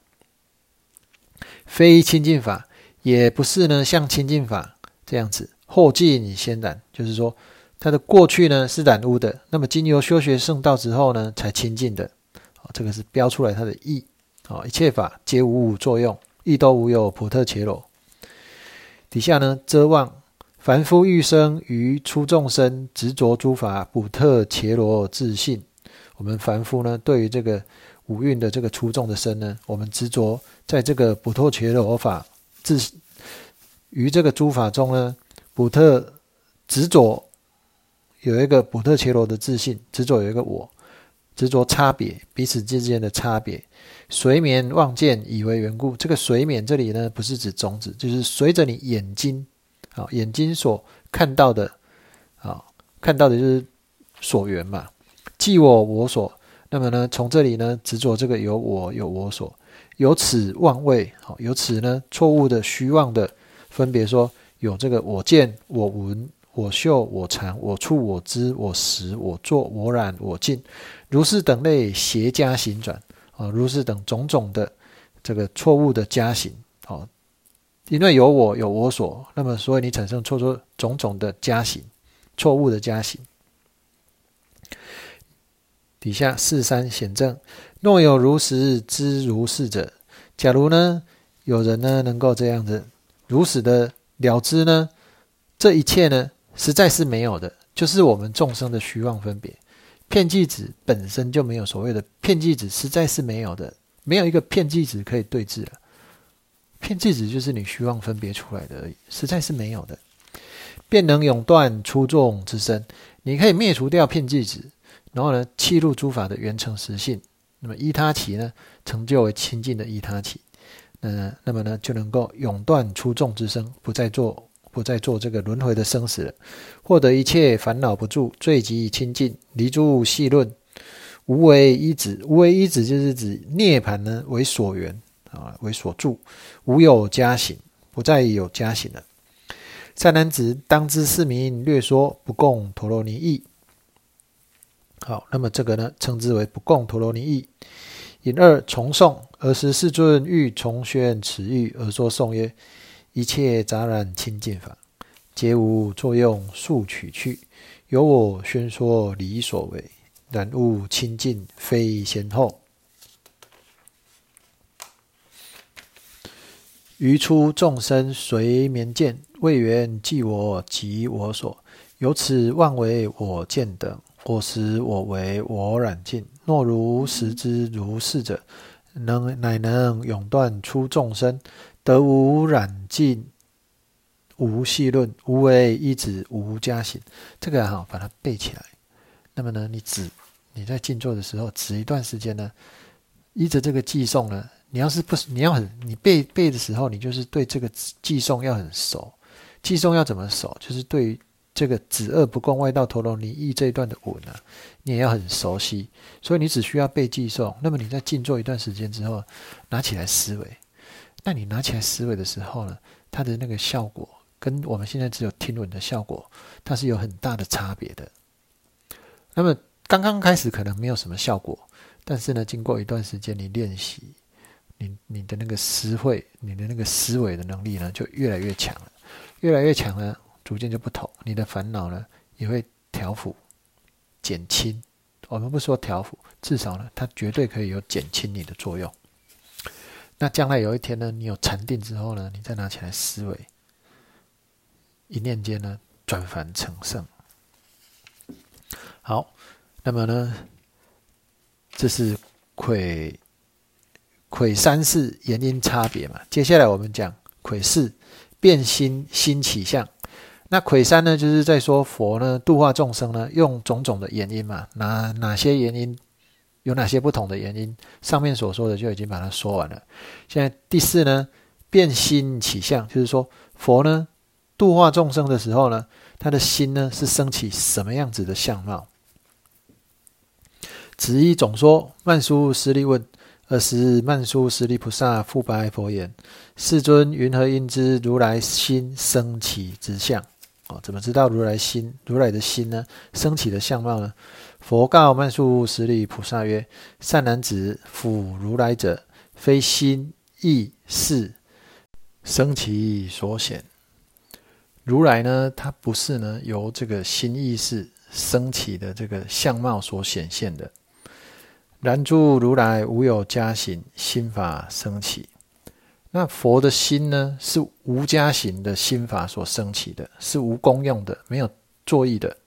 非清净法，也不是呢像清净法这样子，后净先染，就是说它的过去呢是染污的，那么经由修学圣道之后呢才清净的。这个是标出来它的义。一切法皆无作用，亦都无有补特伽罗。底下呢遮望凡夫欲生于初众生，执着诸法补特伽罗自性。我们凡夫呢对于这个五蕴的这个初众的生呢，我们执着在这个补特伽罗法于这个诸法中呢，执着有一个补特伽罗的自性，执着有一个我，执着差别，彼此之间的差别，随眠望见以为缘故。这个随眠这里呢，不是指种子，就是随着你眼睛所看到的，看到的就是所缘嘛。即我所，那么呢，从这里呢，执着这个有我有我所，由此妄谓，由此呢，错误的虚妄的分别说，有这个我见我闻我嗅我尝我触我知我识我作我染我净，如是等类邪加行转，如是等种种的这个错误的加行，因为有我有我所，那么所以你产生种种的加行，错误的加行。底下四三显正，若有如实知如是者，假如呢有人呢能够这样子如实的了知呢，这一切呢实在是没有的，就是我们众生的虚妄分别。遍计子本身就没有所谓的遍计子，实在是没有的，没有一个遍计子可以对治了。遍计子就是你虚妄分别出来的而已，实在是没有的。便能永断初众之身，你可以灭除掉遍计子，然后呢契入诸法的原成实性，那么依他起呢成就为清净的依他起，那么呢就能够永断初众之身，不再做这个轮回的生死了，获得一切烦恼不住，罪极清净，离诸细论，无为依止。无为依止就是指涅槃呢为所缘，为所住，无有加行，不再有加行了。善男子，当知是名略说不共陀罗尼义。好，那么这个呢称之为不共陀罗尼义。引二重诵，尔时世尊欲重宣此义，而说颂曰：一切杂染清净法，皆无作用速取趣，由我宣说理所为，染污清净非先后。于初众生随眠见，谓缘即我即我所，由此妄为我见等，我识我为我染净。若如实知如是者，乃能永断初众生，得无染净，无细论，无为依止，无加行。这个把它背起来。那么呢，你在静坐的时候止一段时间呢，依着这个偈颂呢，你背的时候，你就是对这个偈颂要很熟。偈颂要怎么熟？就是对于这个子恶不共，外道陀罗尼意这一段的文啊，你也要很熟悉，所以你只需要背记诵。那么你在静坐一段时间之后，拿起来思维。那你拿起来思维的时候呢，它的那个效果跟我们现在只有听闻的效果，它是有很大的差别的。那么刚刚开始可能没有什么效果，但是呢，经过一段时间你练习，你的那个思会，你的那个思维的能力呢，就越来越强了。越来越强呢，逐渐就不同，你的烦恼呢也会调伏、减轻。我们不说调伏，至少呢，它绝对可以有减轻你的作用。那将来有一天呢，你有禅定之后呢，你再拿起来思维，一念间呢，转凡成圣。好，那么呢，这是癸三世原因差别嘛。接下来我们讲癸四变心心起相。那癸三呢，就是在说佛呢度化众生呢，用种种的原因嘛，哪些原因，有哪些不同的原因，上面所说的就已经把它说完了。现在第四呢，变心起相，就是说佛呢度化众生的时候呢，他的心呢是升起什么样子的相貌。子一总说，曼殊师利问。尔时曼殊师利菩萨复白佛言：世尊，云何应知如来心升起之相？怎么知道如来的心呢升起的相貌呢？佛告曼殊师利菩萨曰：善男子，辅如来者，非心意识升起所显。如来呢，它不是呢由这个心意识升起的这个相貌所显现的。然诸如来无有加行，心法升起。那佛的心呢，是无加行的心法所升起的，是无功用的，没有作意的。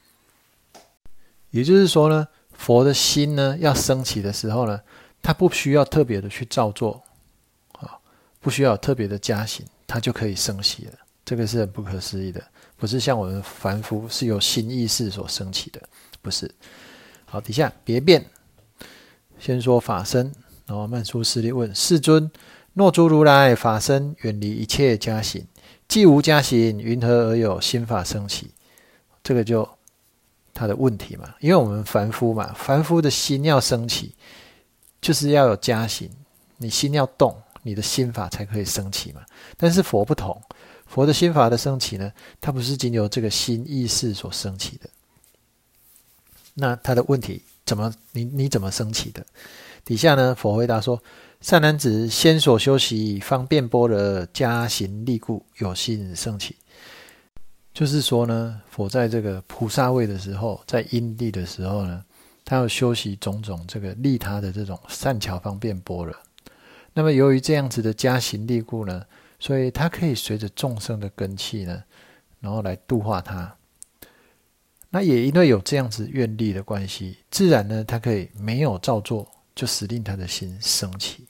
也就是说呢，佛的心呢要升起的时候呢，他不需要特别的去造作，不需要特别的加行，他就可以升起了。这个是很不可思议的，不是像我们凡夫是由心意识所升起的，不是。好，底下别变。先说法身，然后曼殊师利问：世尊，若诸如来法身远离一切加行，既无加行，云何而有心法升起？这个就他的问题嘛，因为我们凡夫嘛，凡夫的心要升起，就是要有加行，你心要动，你的心法才可以升起嘛。但是佛不同，佛的心法的升起呢，它不是经由这个心意识所升起的。那他的问题你怎么升起的？底下呢，佛回答说：善男子，先所修习方便般若加行力故，有心升起。就是说呢，佛在这个菩萨位的时候，在因地的时候呢，他要修习种种这个利他的这种善巧方便般若。那么由于这样子的加行力故呢，所以他可以随着众生的根器呢，然后来度化他。那也因为有这样子愿力的关系，自然呢，他可以没有造作，就使令他的心升起。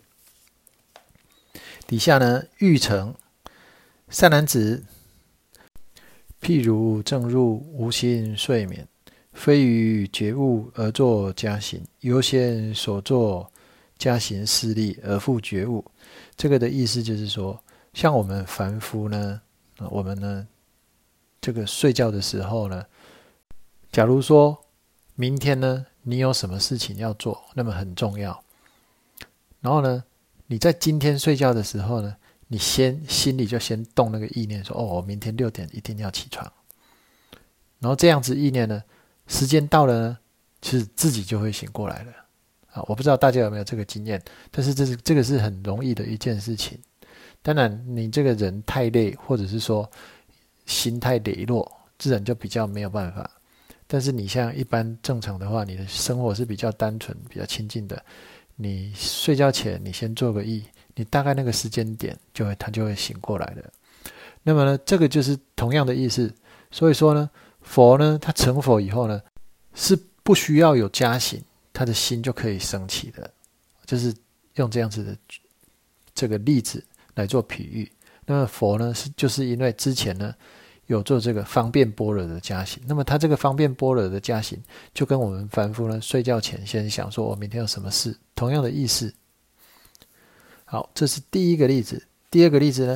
底下呢，欲成善男子，譬如正入无心睡眠，非于觉悟而作加行，优先所作加行势力而复觉悟。这个的意思就是说，像我们凡夫呢，我们呢，这个睡觉的时候呢，假如说明天呢，你有什么事情要做，那么很重要。然后呢，你在今天睡觉的时候呢，你心里就先动那个意念说，我明天6点一定要起床。然后这样子意念呢，时间到了呢，其实自己就会醒过来了。我不知道大家有没有这个经验，但是这个是很容易的一件事情。当然，你这个人太累，或者是说心太羸弱，自然就比较没有办法。但是你像一般正常的话，你的生活是比较单纯、比较亲近的。你睡觉前，你先做个意，你大概那个时间点它就会醒过来了。那么呢，这个就是同样的意思。所以说呢，佛呢，他成佛以后呢，是不需要有加行，他的心就可以升起的。就是用这样子的这个例子来做比喻。那么佛呢，就是因为之前呢，有做这个方便般若的加行，那么他这个方便般若的加行，就跟我们凡夫呢睡觉前先想说我明天有什么事，同样的意思。好，这是第一个例子。第二个例子呢，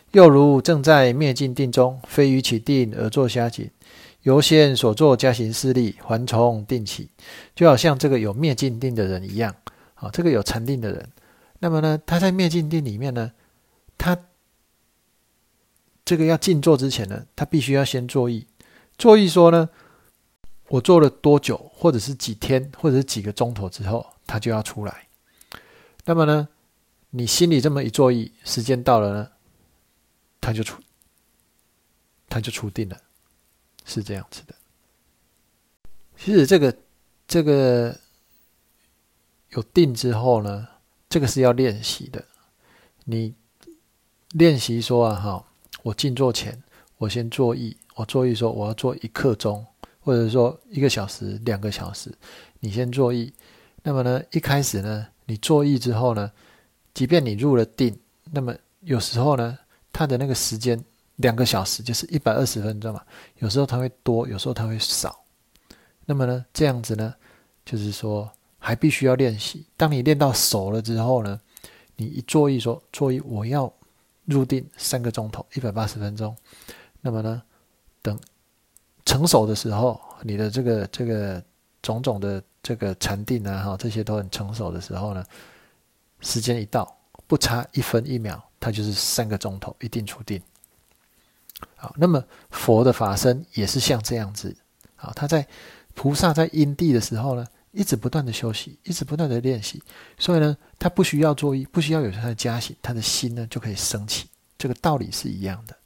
又如正在灭尽定中，非于其定而作瞎紧，由先所作加行势力，还从定起。就好像这个有灭尽定的人一样，这个有禅定的人，那么呢，他在灭尽定里面呢，他这个要静坐之前呢，他必须要先作意。作意说呢，我做了多久，或者是几天，或者是几个钟头之后，他就要出来。那么呢，你心里这么一作意，时间到了呢，他就出定了，是这样子的。其实这个有定之后呢，这个是要练习的。你练习说我静坐前，我先作意，我作意说我要做1刻钟，或者说1个小时、2个小时，你先作意。那么呢，一开始呢，你作意之后呢，即便你入了定，那么有时候呢，它的那个时间2个小时就是120分钟嘛，有时候它会多，有时候它会少。那么呢，这样子呢，就是说还必须要练习。当你练到熟了之后呢，你一作意说作意我要入定3个钟头180分钟，那么呢，等成熟的时候，你的这个种种的这个禅定这些都很成熟的时候呢，时间一到，不差1分1秒，它就是3个钟头一定出定。好，那么佛的法身也是像这样子。好，菩萨在因地的时候呢，一直不断的休息，一直不断的练习，所以呢，他不需要作意，不需要有他的加行，他的心呢就可以升起。这个道理是一样的。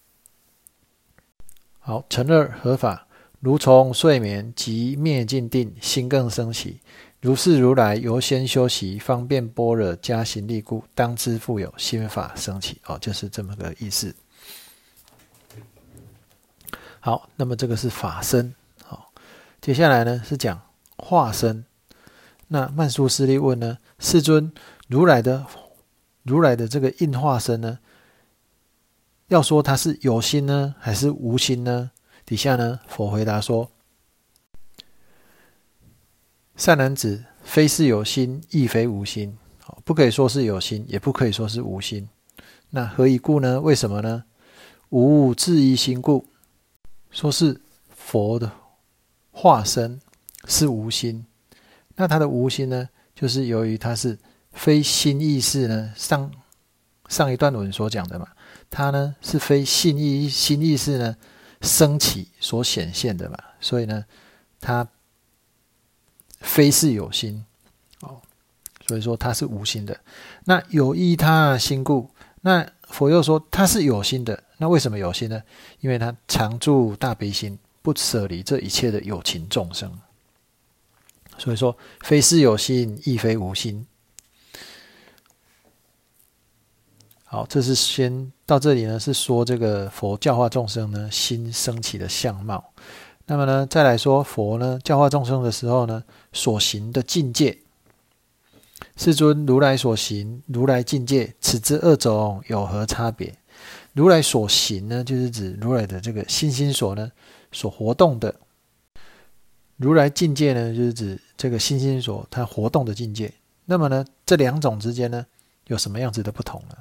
好，乘二合法，如从睡眠及灭尽定，心更升起。如是如来由先修习，方便般若加行力故，当知复有心法升起。就是这么个意思。好，那么这个是法身。接下来呢是讲化身。那曼殊师利问呢，世尊，如来的这个应化身呢，要说它是有心呢，还是无心呢？底下呢，佛回答说：善男子，非是有心，亦非无心。不可以说是有心，也不可以说是无心。那何以故呢？为什么呢？无质疑心故。说是佛的化身是无心，那他的无心呢，就是由于他是非心意识呢，上一段文所讲的嘛，他呢是非心意识呢升起所显现的嘛，所以呢，他非是有心所以说他是无心的。那有依他心故，那佛又说他是有心的。那为什么有心呢？因为他常住大悲心，不舍离这一切的有情众生。所以说非是有心，亦非无心。好，这是先到这里呢，是说这个佛教化众生呢心升起的相貌。那么呢，再来说佛呢教化众生的时候呢，所行的境界。世尊，如来所行，如来境界，此之2种有何差别？如来所行呢，就是指如来的这个心所呢所活动的；如来境界呢，就是指这个心所它活动的境界。那么呢，这2种之间呢，有什么样子的不同呢？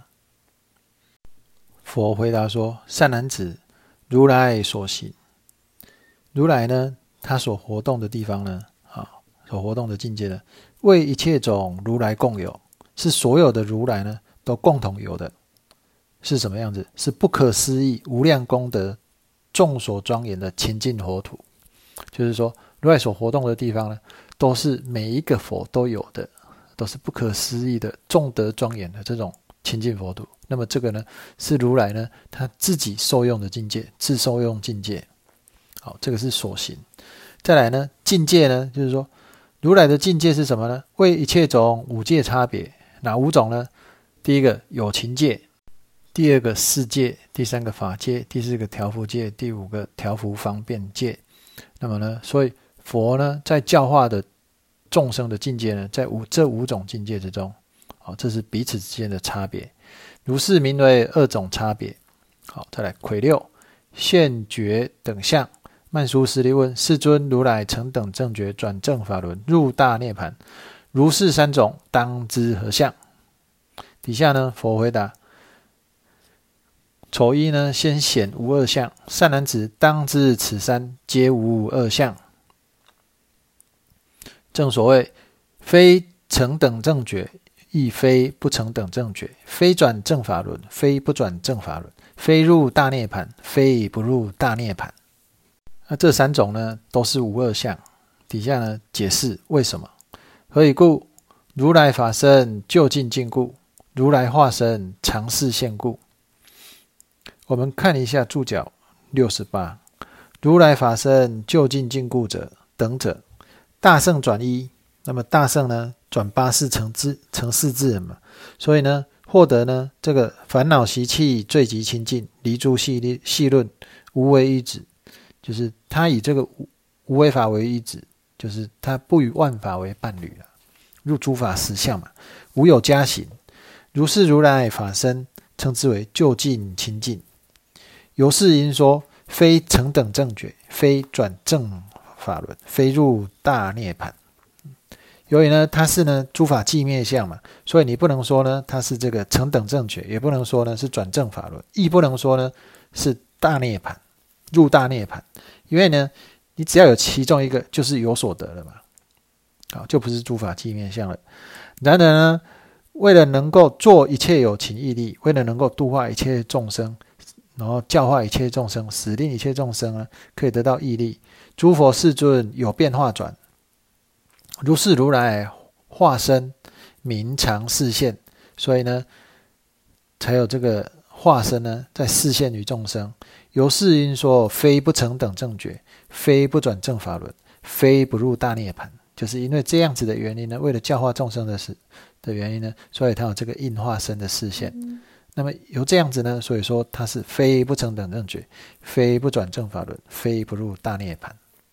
佛回答说：善男子，如来所行，如来呢，他所活动的地方呢，所活动的境界呢，为一切种如来共有，是所有的如来呢都共同有的。是什么样子？是不可思议无量功德众所庄严的清净佛土。就是说如来所活动的地方呢，都是每一个佛都有的，都是不可思议的众德庄严的这种清净佛土。那么这个呢，是如来呢他自己受用的境界，自受用境界。好，这个是所行。再来呢，境界呢，就是说如来的境界是什么呢？为一切种5界差别。哪5种呢？第一个有情界，第2个世界，第3个法界，第4个调伏界，第5个调伏方便界。那么呢，所以佛呢在教化的众生的境界呢，在这5种境界之中，这是彼此之间的差别。如是名为2种差别。好，再来魁6，现觉等相。曼殊师利问：世尊，如来成等正觉，转正法轮，入大涅盘，如是3种，当知何相？底下呢，佛回答： 丑一呢，先显无二相，善男子当知此三皆无二相。正所谓，非成等正觉，亦非不成等正觉；非转正法轮，非不转正法轮；非入大涅槃，非不入大涅槃。那这三种呢，都是无二相。底下呢，解释为什么。何以故？如来法身究竟尽故，如来化身常示现故。我们看一下注脚68，如来法身究竟尽故者，等者，大圣转一。那么大圣呢，转八世成世之人嘛，所以呢，获得呢这个烦恼习气最极清净，离诸细论，无为依止，就是他以这个无为法为依止，就是他不与万法为伴侣了，入诸法实相嘛，无有加行，如是如来法身，称之为究竟清净。由是因说，非成等正觉，非转正法轮，非入大涅槃。由于呢，它是呢诸法寂灭相嘛，所以你不能说呢它是这个成等正觉，也不能说呢是转正法轮，亦不能说呢是大涅槃，入大涅槃。因为呢，你只要有其中一个，就是有所得了嘛，好，就不是诸法寂灭相了。然而呢，为了能够做一切有情义力，为了能够度化一切众生，然后教化一切众生，使令一切众生呢可以得到义力，诸佛世尊有变化转。如是如来化身明常示现，所以呢，才有这个化身呢，在示现于众生。由是因说，非不成等正觉，非不转正法轮，非不入大涅槃。就是因为这样子的原因呢，为了教化众生的原因呢，所以他有这个应化身的示现。那么由这样子呢，所以说他是非不成等正觉，非不转正法轮，非不入大涅槃。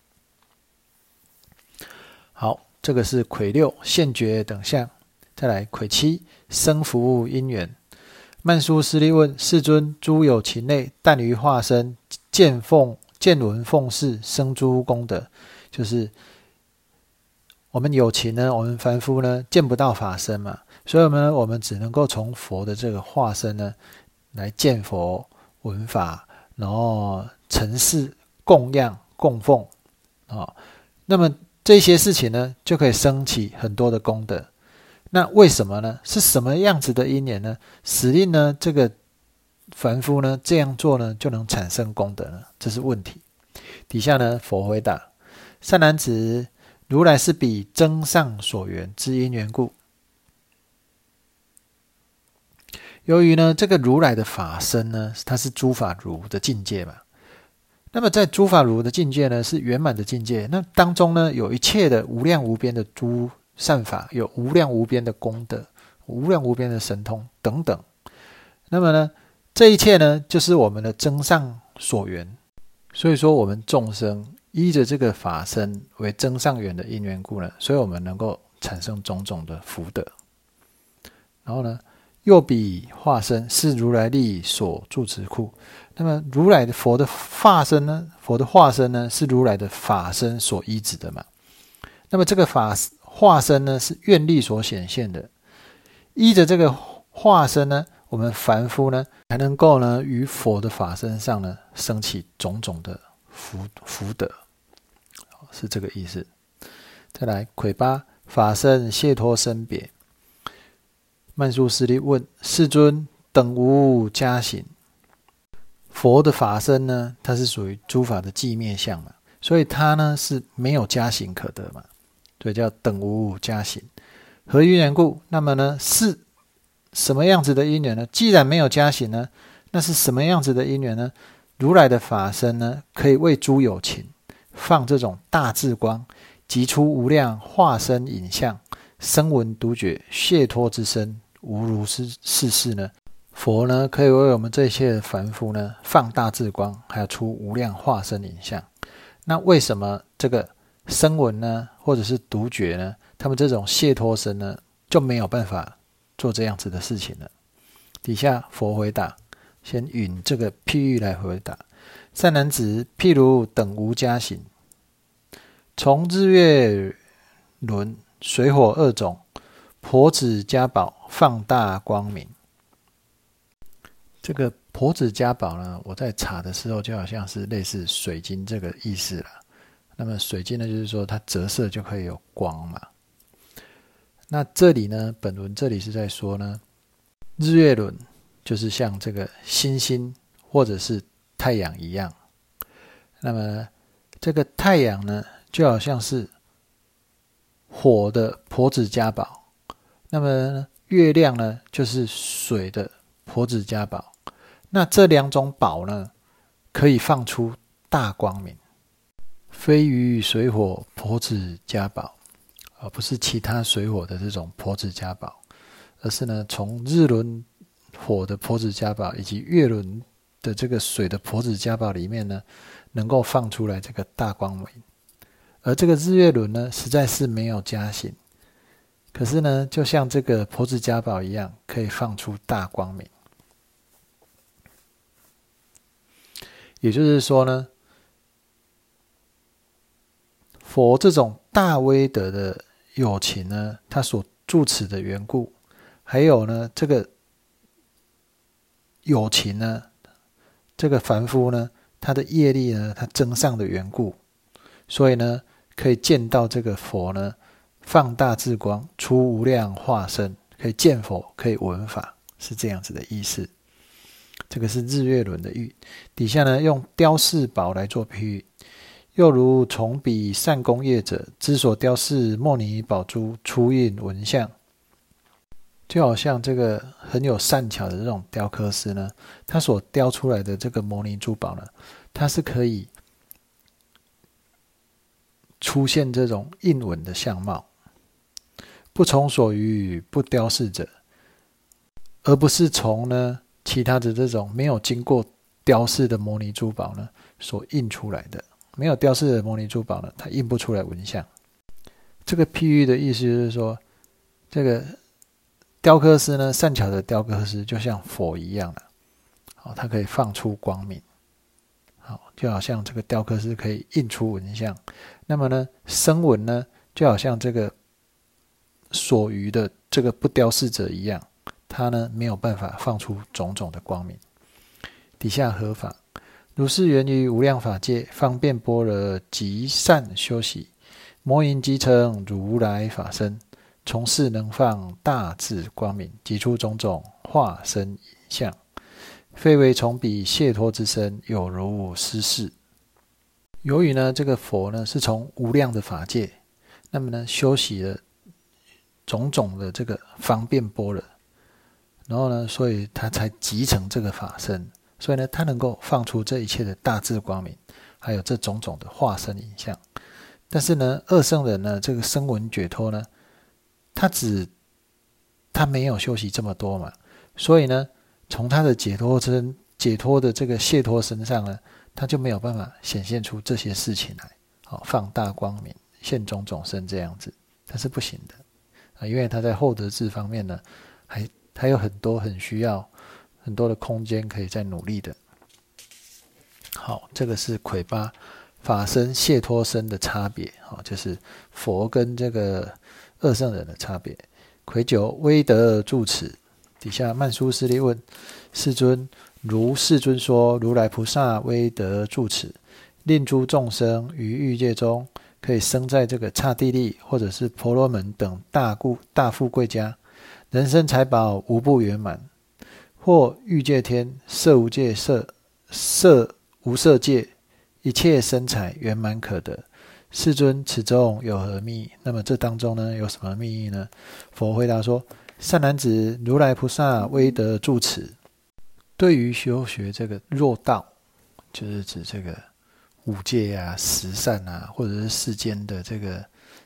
好。这个是癸六现觉等相，再来癸七生福因缘。曼殊师利问：世尊，诸有情类，但于化身见闻奉事，生诸功德。就是我们有情呢，我们凡夫呢，见不到法身嘛，所以呢，我们只能够从佛的这个化身呢，来见佛、闻法，然后承事、供养、供奉啊。那么这些事情呢，就可以升起很多的功德。那为什么呢？是什么样子的因缘呢？使令呢这个凡夫呢这样做呢，就能产生功德呢？这是问题。底下呢，佛回答：善男子，如来是彼增上所缘之因缘故。由于呢这个如来的法身呢，它是诸法如的境界嘛。那么在诸法如的境界呢，是圆满的境界。那当中呢，有一切的无量无边的诸善法，有无量无边的功德，无量无边的神通等等。那么呢，这一切呢，就是我们的增上所缘。所以说，我们众生依着这个法身为增上缘的因缘故呢，所以我们能够产生种种的福德。然后呢，又彼化身是如来力所住之库。那么如来的佛的化身呢，是如来的法身所依止的嘛。那么这个化身呢，是愿力所显现的。依着这个化身呢，我们凡夫呢，才能够呢，于佛的法身上呢，升起种种的福德，是这个意思。再来癸八法身解脱身别。曼殊师利问：世尊，等无加行？佛的法身呢，它是属于诸法的寂灭相嘛，所以它呢是没有加行可得嘛，所以叫等无加行。何因缘故？那么呢是什么样子的因缘呢？既然没有加行呢，那是什么样子的因缘呢？如来的法身呢，可以为诸有情放这种大智光，即出无量化身影像，声闻独觉解脱之身，无如是事呢。佛呢，可以为我们这些凡夫呢放大智光，还有出无量化身影像。那为什么这个声闻呢，或者是独觉呢，他们这种解脱身呢，就没有办法做这样子的事情呢？底下佛回答，先引这个譬喻来回答：善男子，譬如等无加行，从日月轮、水火二种，婆子家宝放大光明。 这个婆子家宝呢，我在查的时候就好像是类似水晶这个意思啦。那么水晶呢，就是说它折射就可以有光嘛。那这里呢，本轮这里是在说呢，日月轮就是像这个星星或者是太阳一样。那么这个太阳呢，就好像是火的婆子家宝，那么月亮呢，就是水的婆子家宝。那这两种宝呢，可以放出大光明。飞鱼水火婆子家宝，而不是其他水火的这种婆子家宝，而是呢，从日轮火的婆子家宝以及月轮的这个水的婆子家宝里面呢，能够放出来这个大光明。而这个日月轮呢，实在是没有加行，可是呢，就像这个婆子家宝一样，可以放出大光明。也就是说呢，佛这种大威德的有情呢，他所住持的缘故，还有呢，这个有情呢，这个凡夫呢，他的业力呢，他增上的缘故，所以呢，可以见到这个佛呢，放大智光，出无量化身，可以见佛，可以闻法，是这样子的意思。这个是日月轮的喻，底下呢用雕饰宝来做譬喻，又如从彼善功业者之所雕饰莫尼宝珠出印纹相，就好像这个很有善巧的这种雕刻师呢，他所雕出来的这个摩尼珠宝呢，它是可以出现这种印纹的相貌，不从所于不雕饰者，而不是从呢其他的这种没有经过雕饰的摩尼珠宝呢所印出来的。没有雕饰的摩尼珠宝呢，它印不出来纹相。这个譬喻的意思就是说，这个雕刻师呢，善巧的雕刻师就像佛一样了，好，它可以放出光明，好，就好像这个雕刻师可以印出纹相。那么呢，声闻呢，就好像这个所余的这个不雕饰者一样，他呢没有办法放出种种的光明。底下合法，如是源于无量法界，方便般若极善修习，摩引即成如来法身，从是能放大智光明，即出种种化身影像，非为从彼解脱之身，有如斯事。由于呢，这个佛呢是从无量的法界，那么呢修习了种种的这个方便般若，然后呢，所以他才集成这个法身，所以呢，他能够放出这一切的大智光明，还有这种种的化身影像。但是呢，二圣人呢，这个声闻解脱呢，他没有修习这么多嘛，所以呢，从他的解脱的这个解脱身上呢，他就没有办法显现出这些事情来，好，放大光明，现种种身这样子，他是不行的因为他在后得智方面呢，还有很多很需要很多的空间可以再努力的。好，这个是魁八法身解脱身的差别，就是佛跟这个二圣人的差别。魁九威德住持，底下曼殊师利问世尊，如世尊说，如来菩萨威德住持，令诸众生于欲界中，可以生在这个刹帝利或者是婆罗门等大富贵家，人身财宝无不圆满，或欲界天、色无界、色无色界，一切身财圆满可得。世尊，此中有何密？那么这当中呢，有什么密意呢？佛回答说：善男子，如来菩萨威德住持，对于修学这个若道，就是指这个五戒啊、十善啊，或者是世间的这个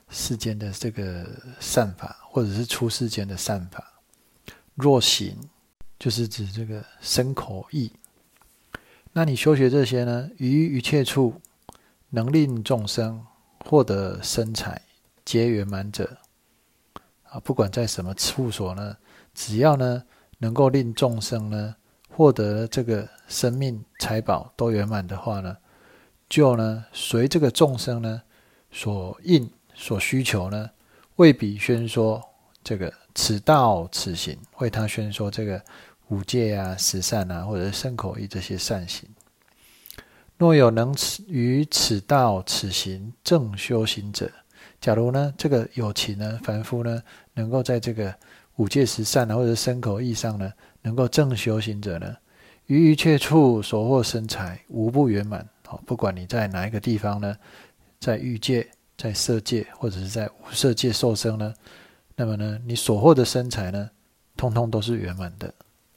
善法，或者是出世间的善法。若行，就是指这个身口意。那你修学这些呢，于一切处能令众生获得身财皆圆满者，不管在什么处所呢，只要呢能够令众生呢获得这个生命财宝都圆满的话呢，就呢随这个众生呢所应所需求呢，为彼宣说这个此道此行，为他宣说这个五戒啊、十善啊，或者是身口意这些善行。若有能于此道此行正修行者，假如呢这个有情呢凡夫呢能够在这个五戒十善啊或者身口意上呢能够正修行者呢，于一切处所获身财无不圆满。不管你在哪一个地方呢，在欲界、在色界或者是在无色界受生呢，那么呢你所获的身财呢通通都是圆满的。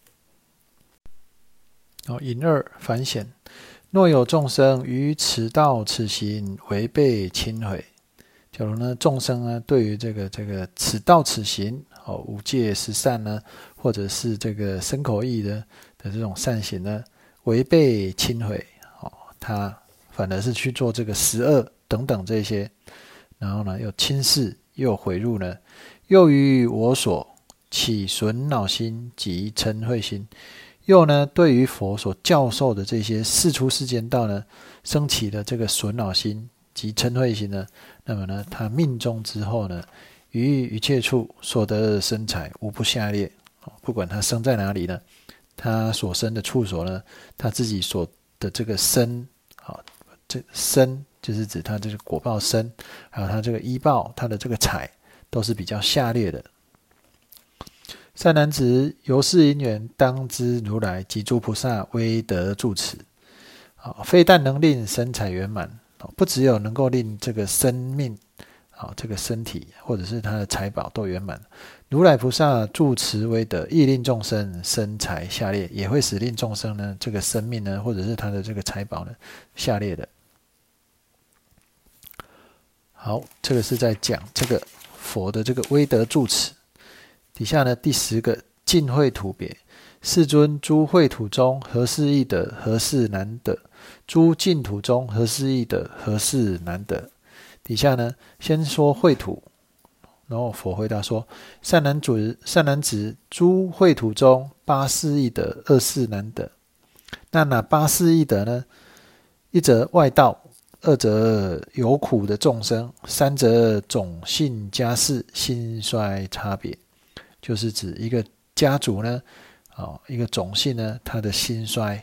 引二反显，若有众生于此道此行违背轻毁，假如呢众生呢对于这个此道此行五戒十善呢，或者是这个身口意的这种善行呢违背轻毁，他反而是去做这个十恶等等这些，然后呢又轻视又毁入呢，又于我所起损恼心及嗔恚心，又呢对于佛所教授的这些世出世间道呢升起的这个损恼心及嗔恚心呢，那么呢他命中之后呢，于一切处所得的身财无不下列。不管他生在哪里呢，他所生的处所呢，他自己所的这个身，这身就是指他这个果报身，还有他这个依报，他的这个财都是比较下列的。善男子，由是因缘，当知如来及诸菩萨威德住持，非但能令身财圆满，不只有能够令这个生命，这个身体或者是他的财宝都圆满，如来菩萨住持威德，亦令众生身财下列，也会使令众生呢这个生命呢，或者是他的这个财宝呢下列的。好，这个是在讲这个佛的这个威德住持。底下呢第10个净秽土别，世尊，诸秽土中何事易得，何事难得？诸净土中何事易得，何事难得？底下呢先说秽土，然后佛回答说：善男子，诸秽土中八事易得，二事难得。那哪八事易得呢？一则外道，二则有苦的众生，三则种姓家世兴衰差别。就是指一个家族呢，一个种姓呢，它的兴衰。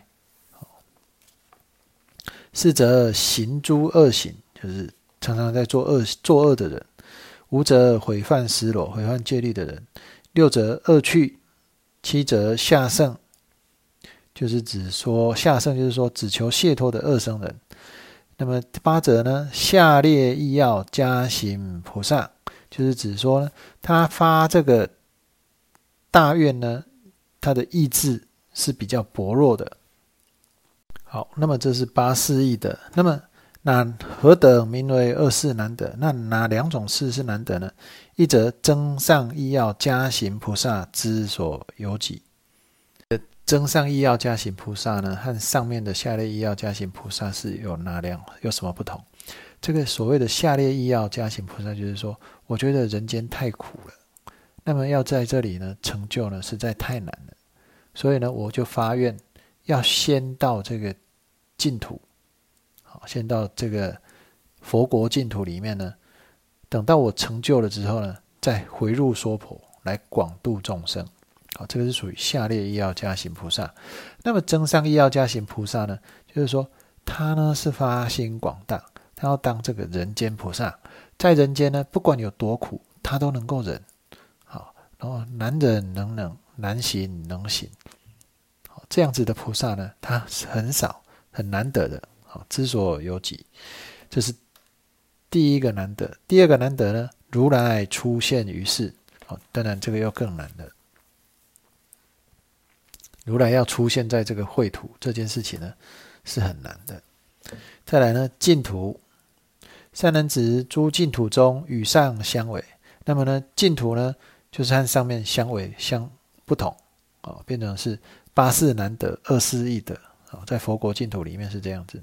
四则行诸恶行，就是常常在作恶的人。五则毁犯失裸，毁犯戒律的人。六则恶趣。七则下圣，就是指说下圣，就是说只求解脱的恶生人。那么八则呢，下列意要加行菩萨，就是指说呢，他发这个大愿呢，他的意志是比较薄弱的。好，那么这是八事易得。那么那何等名为二事难得？那哪两种事是难得呢？一则增上意要加行菩萨之所由己。增上意要加行菩萨呢，和上面的下列意要加行菩萨是有什么不同？这个所谓的下列意要加行菩萨，就是说，我觉得人间太苦了。那么要在这里呢成就呢实在太难了，所以呢我就发愿要先到这个净土，先到这个佛国净土里面呢，等到我成就了之后呢，再回入娑婆来广度众生。这个是属于下列意要加行菩萨。那么增上意要加行菩萨呢，就是说他呢是发心广大，他要当这个人间菩萨，在人间呢不管有多苦他都能够忍。然后难忍能忍，难行能行，这样子的菩萨呢，他很少，很难得的，之所由己，这是第一个难得。第二个难得呢，如来出现于世，当然这个又更难了。如来要出现在这个秽土这件事情呢，是很难的。再来呢，净土，善男子，诸净土中与上相违。那么呢，净土呢，就是和上面相不同，变成是八事难得，二事易得。在佛国净土里面是这样子。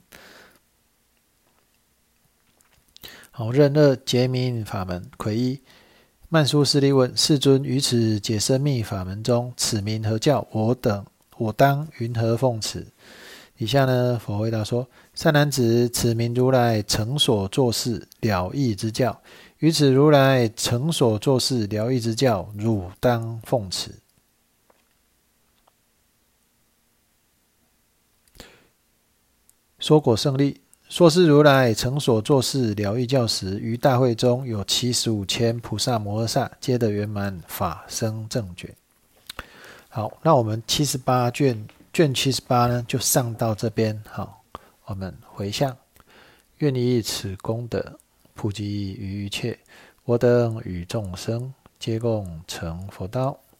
任二结名法门，癸一，曼殊室利问：世尊，于此解深密法门中，此名何教？我当云何奉持？底下呢，佛回答说：善男子，此名如来曾所作事了义之教。于此如来曾所作事了义之教，汝当奉持。 说果胜利。说是如来曾所作事疗愈教时，于大会中有75千菩萨摩诃萨，皆得圆满法身正觉。好，那我们78卷78呢，就上到这边。好，我们回向，愿以此功德普及于一切，我等与众生皆共成佛道。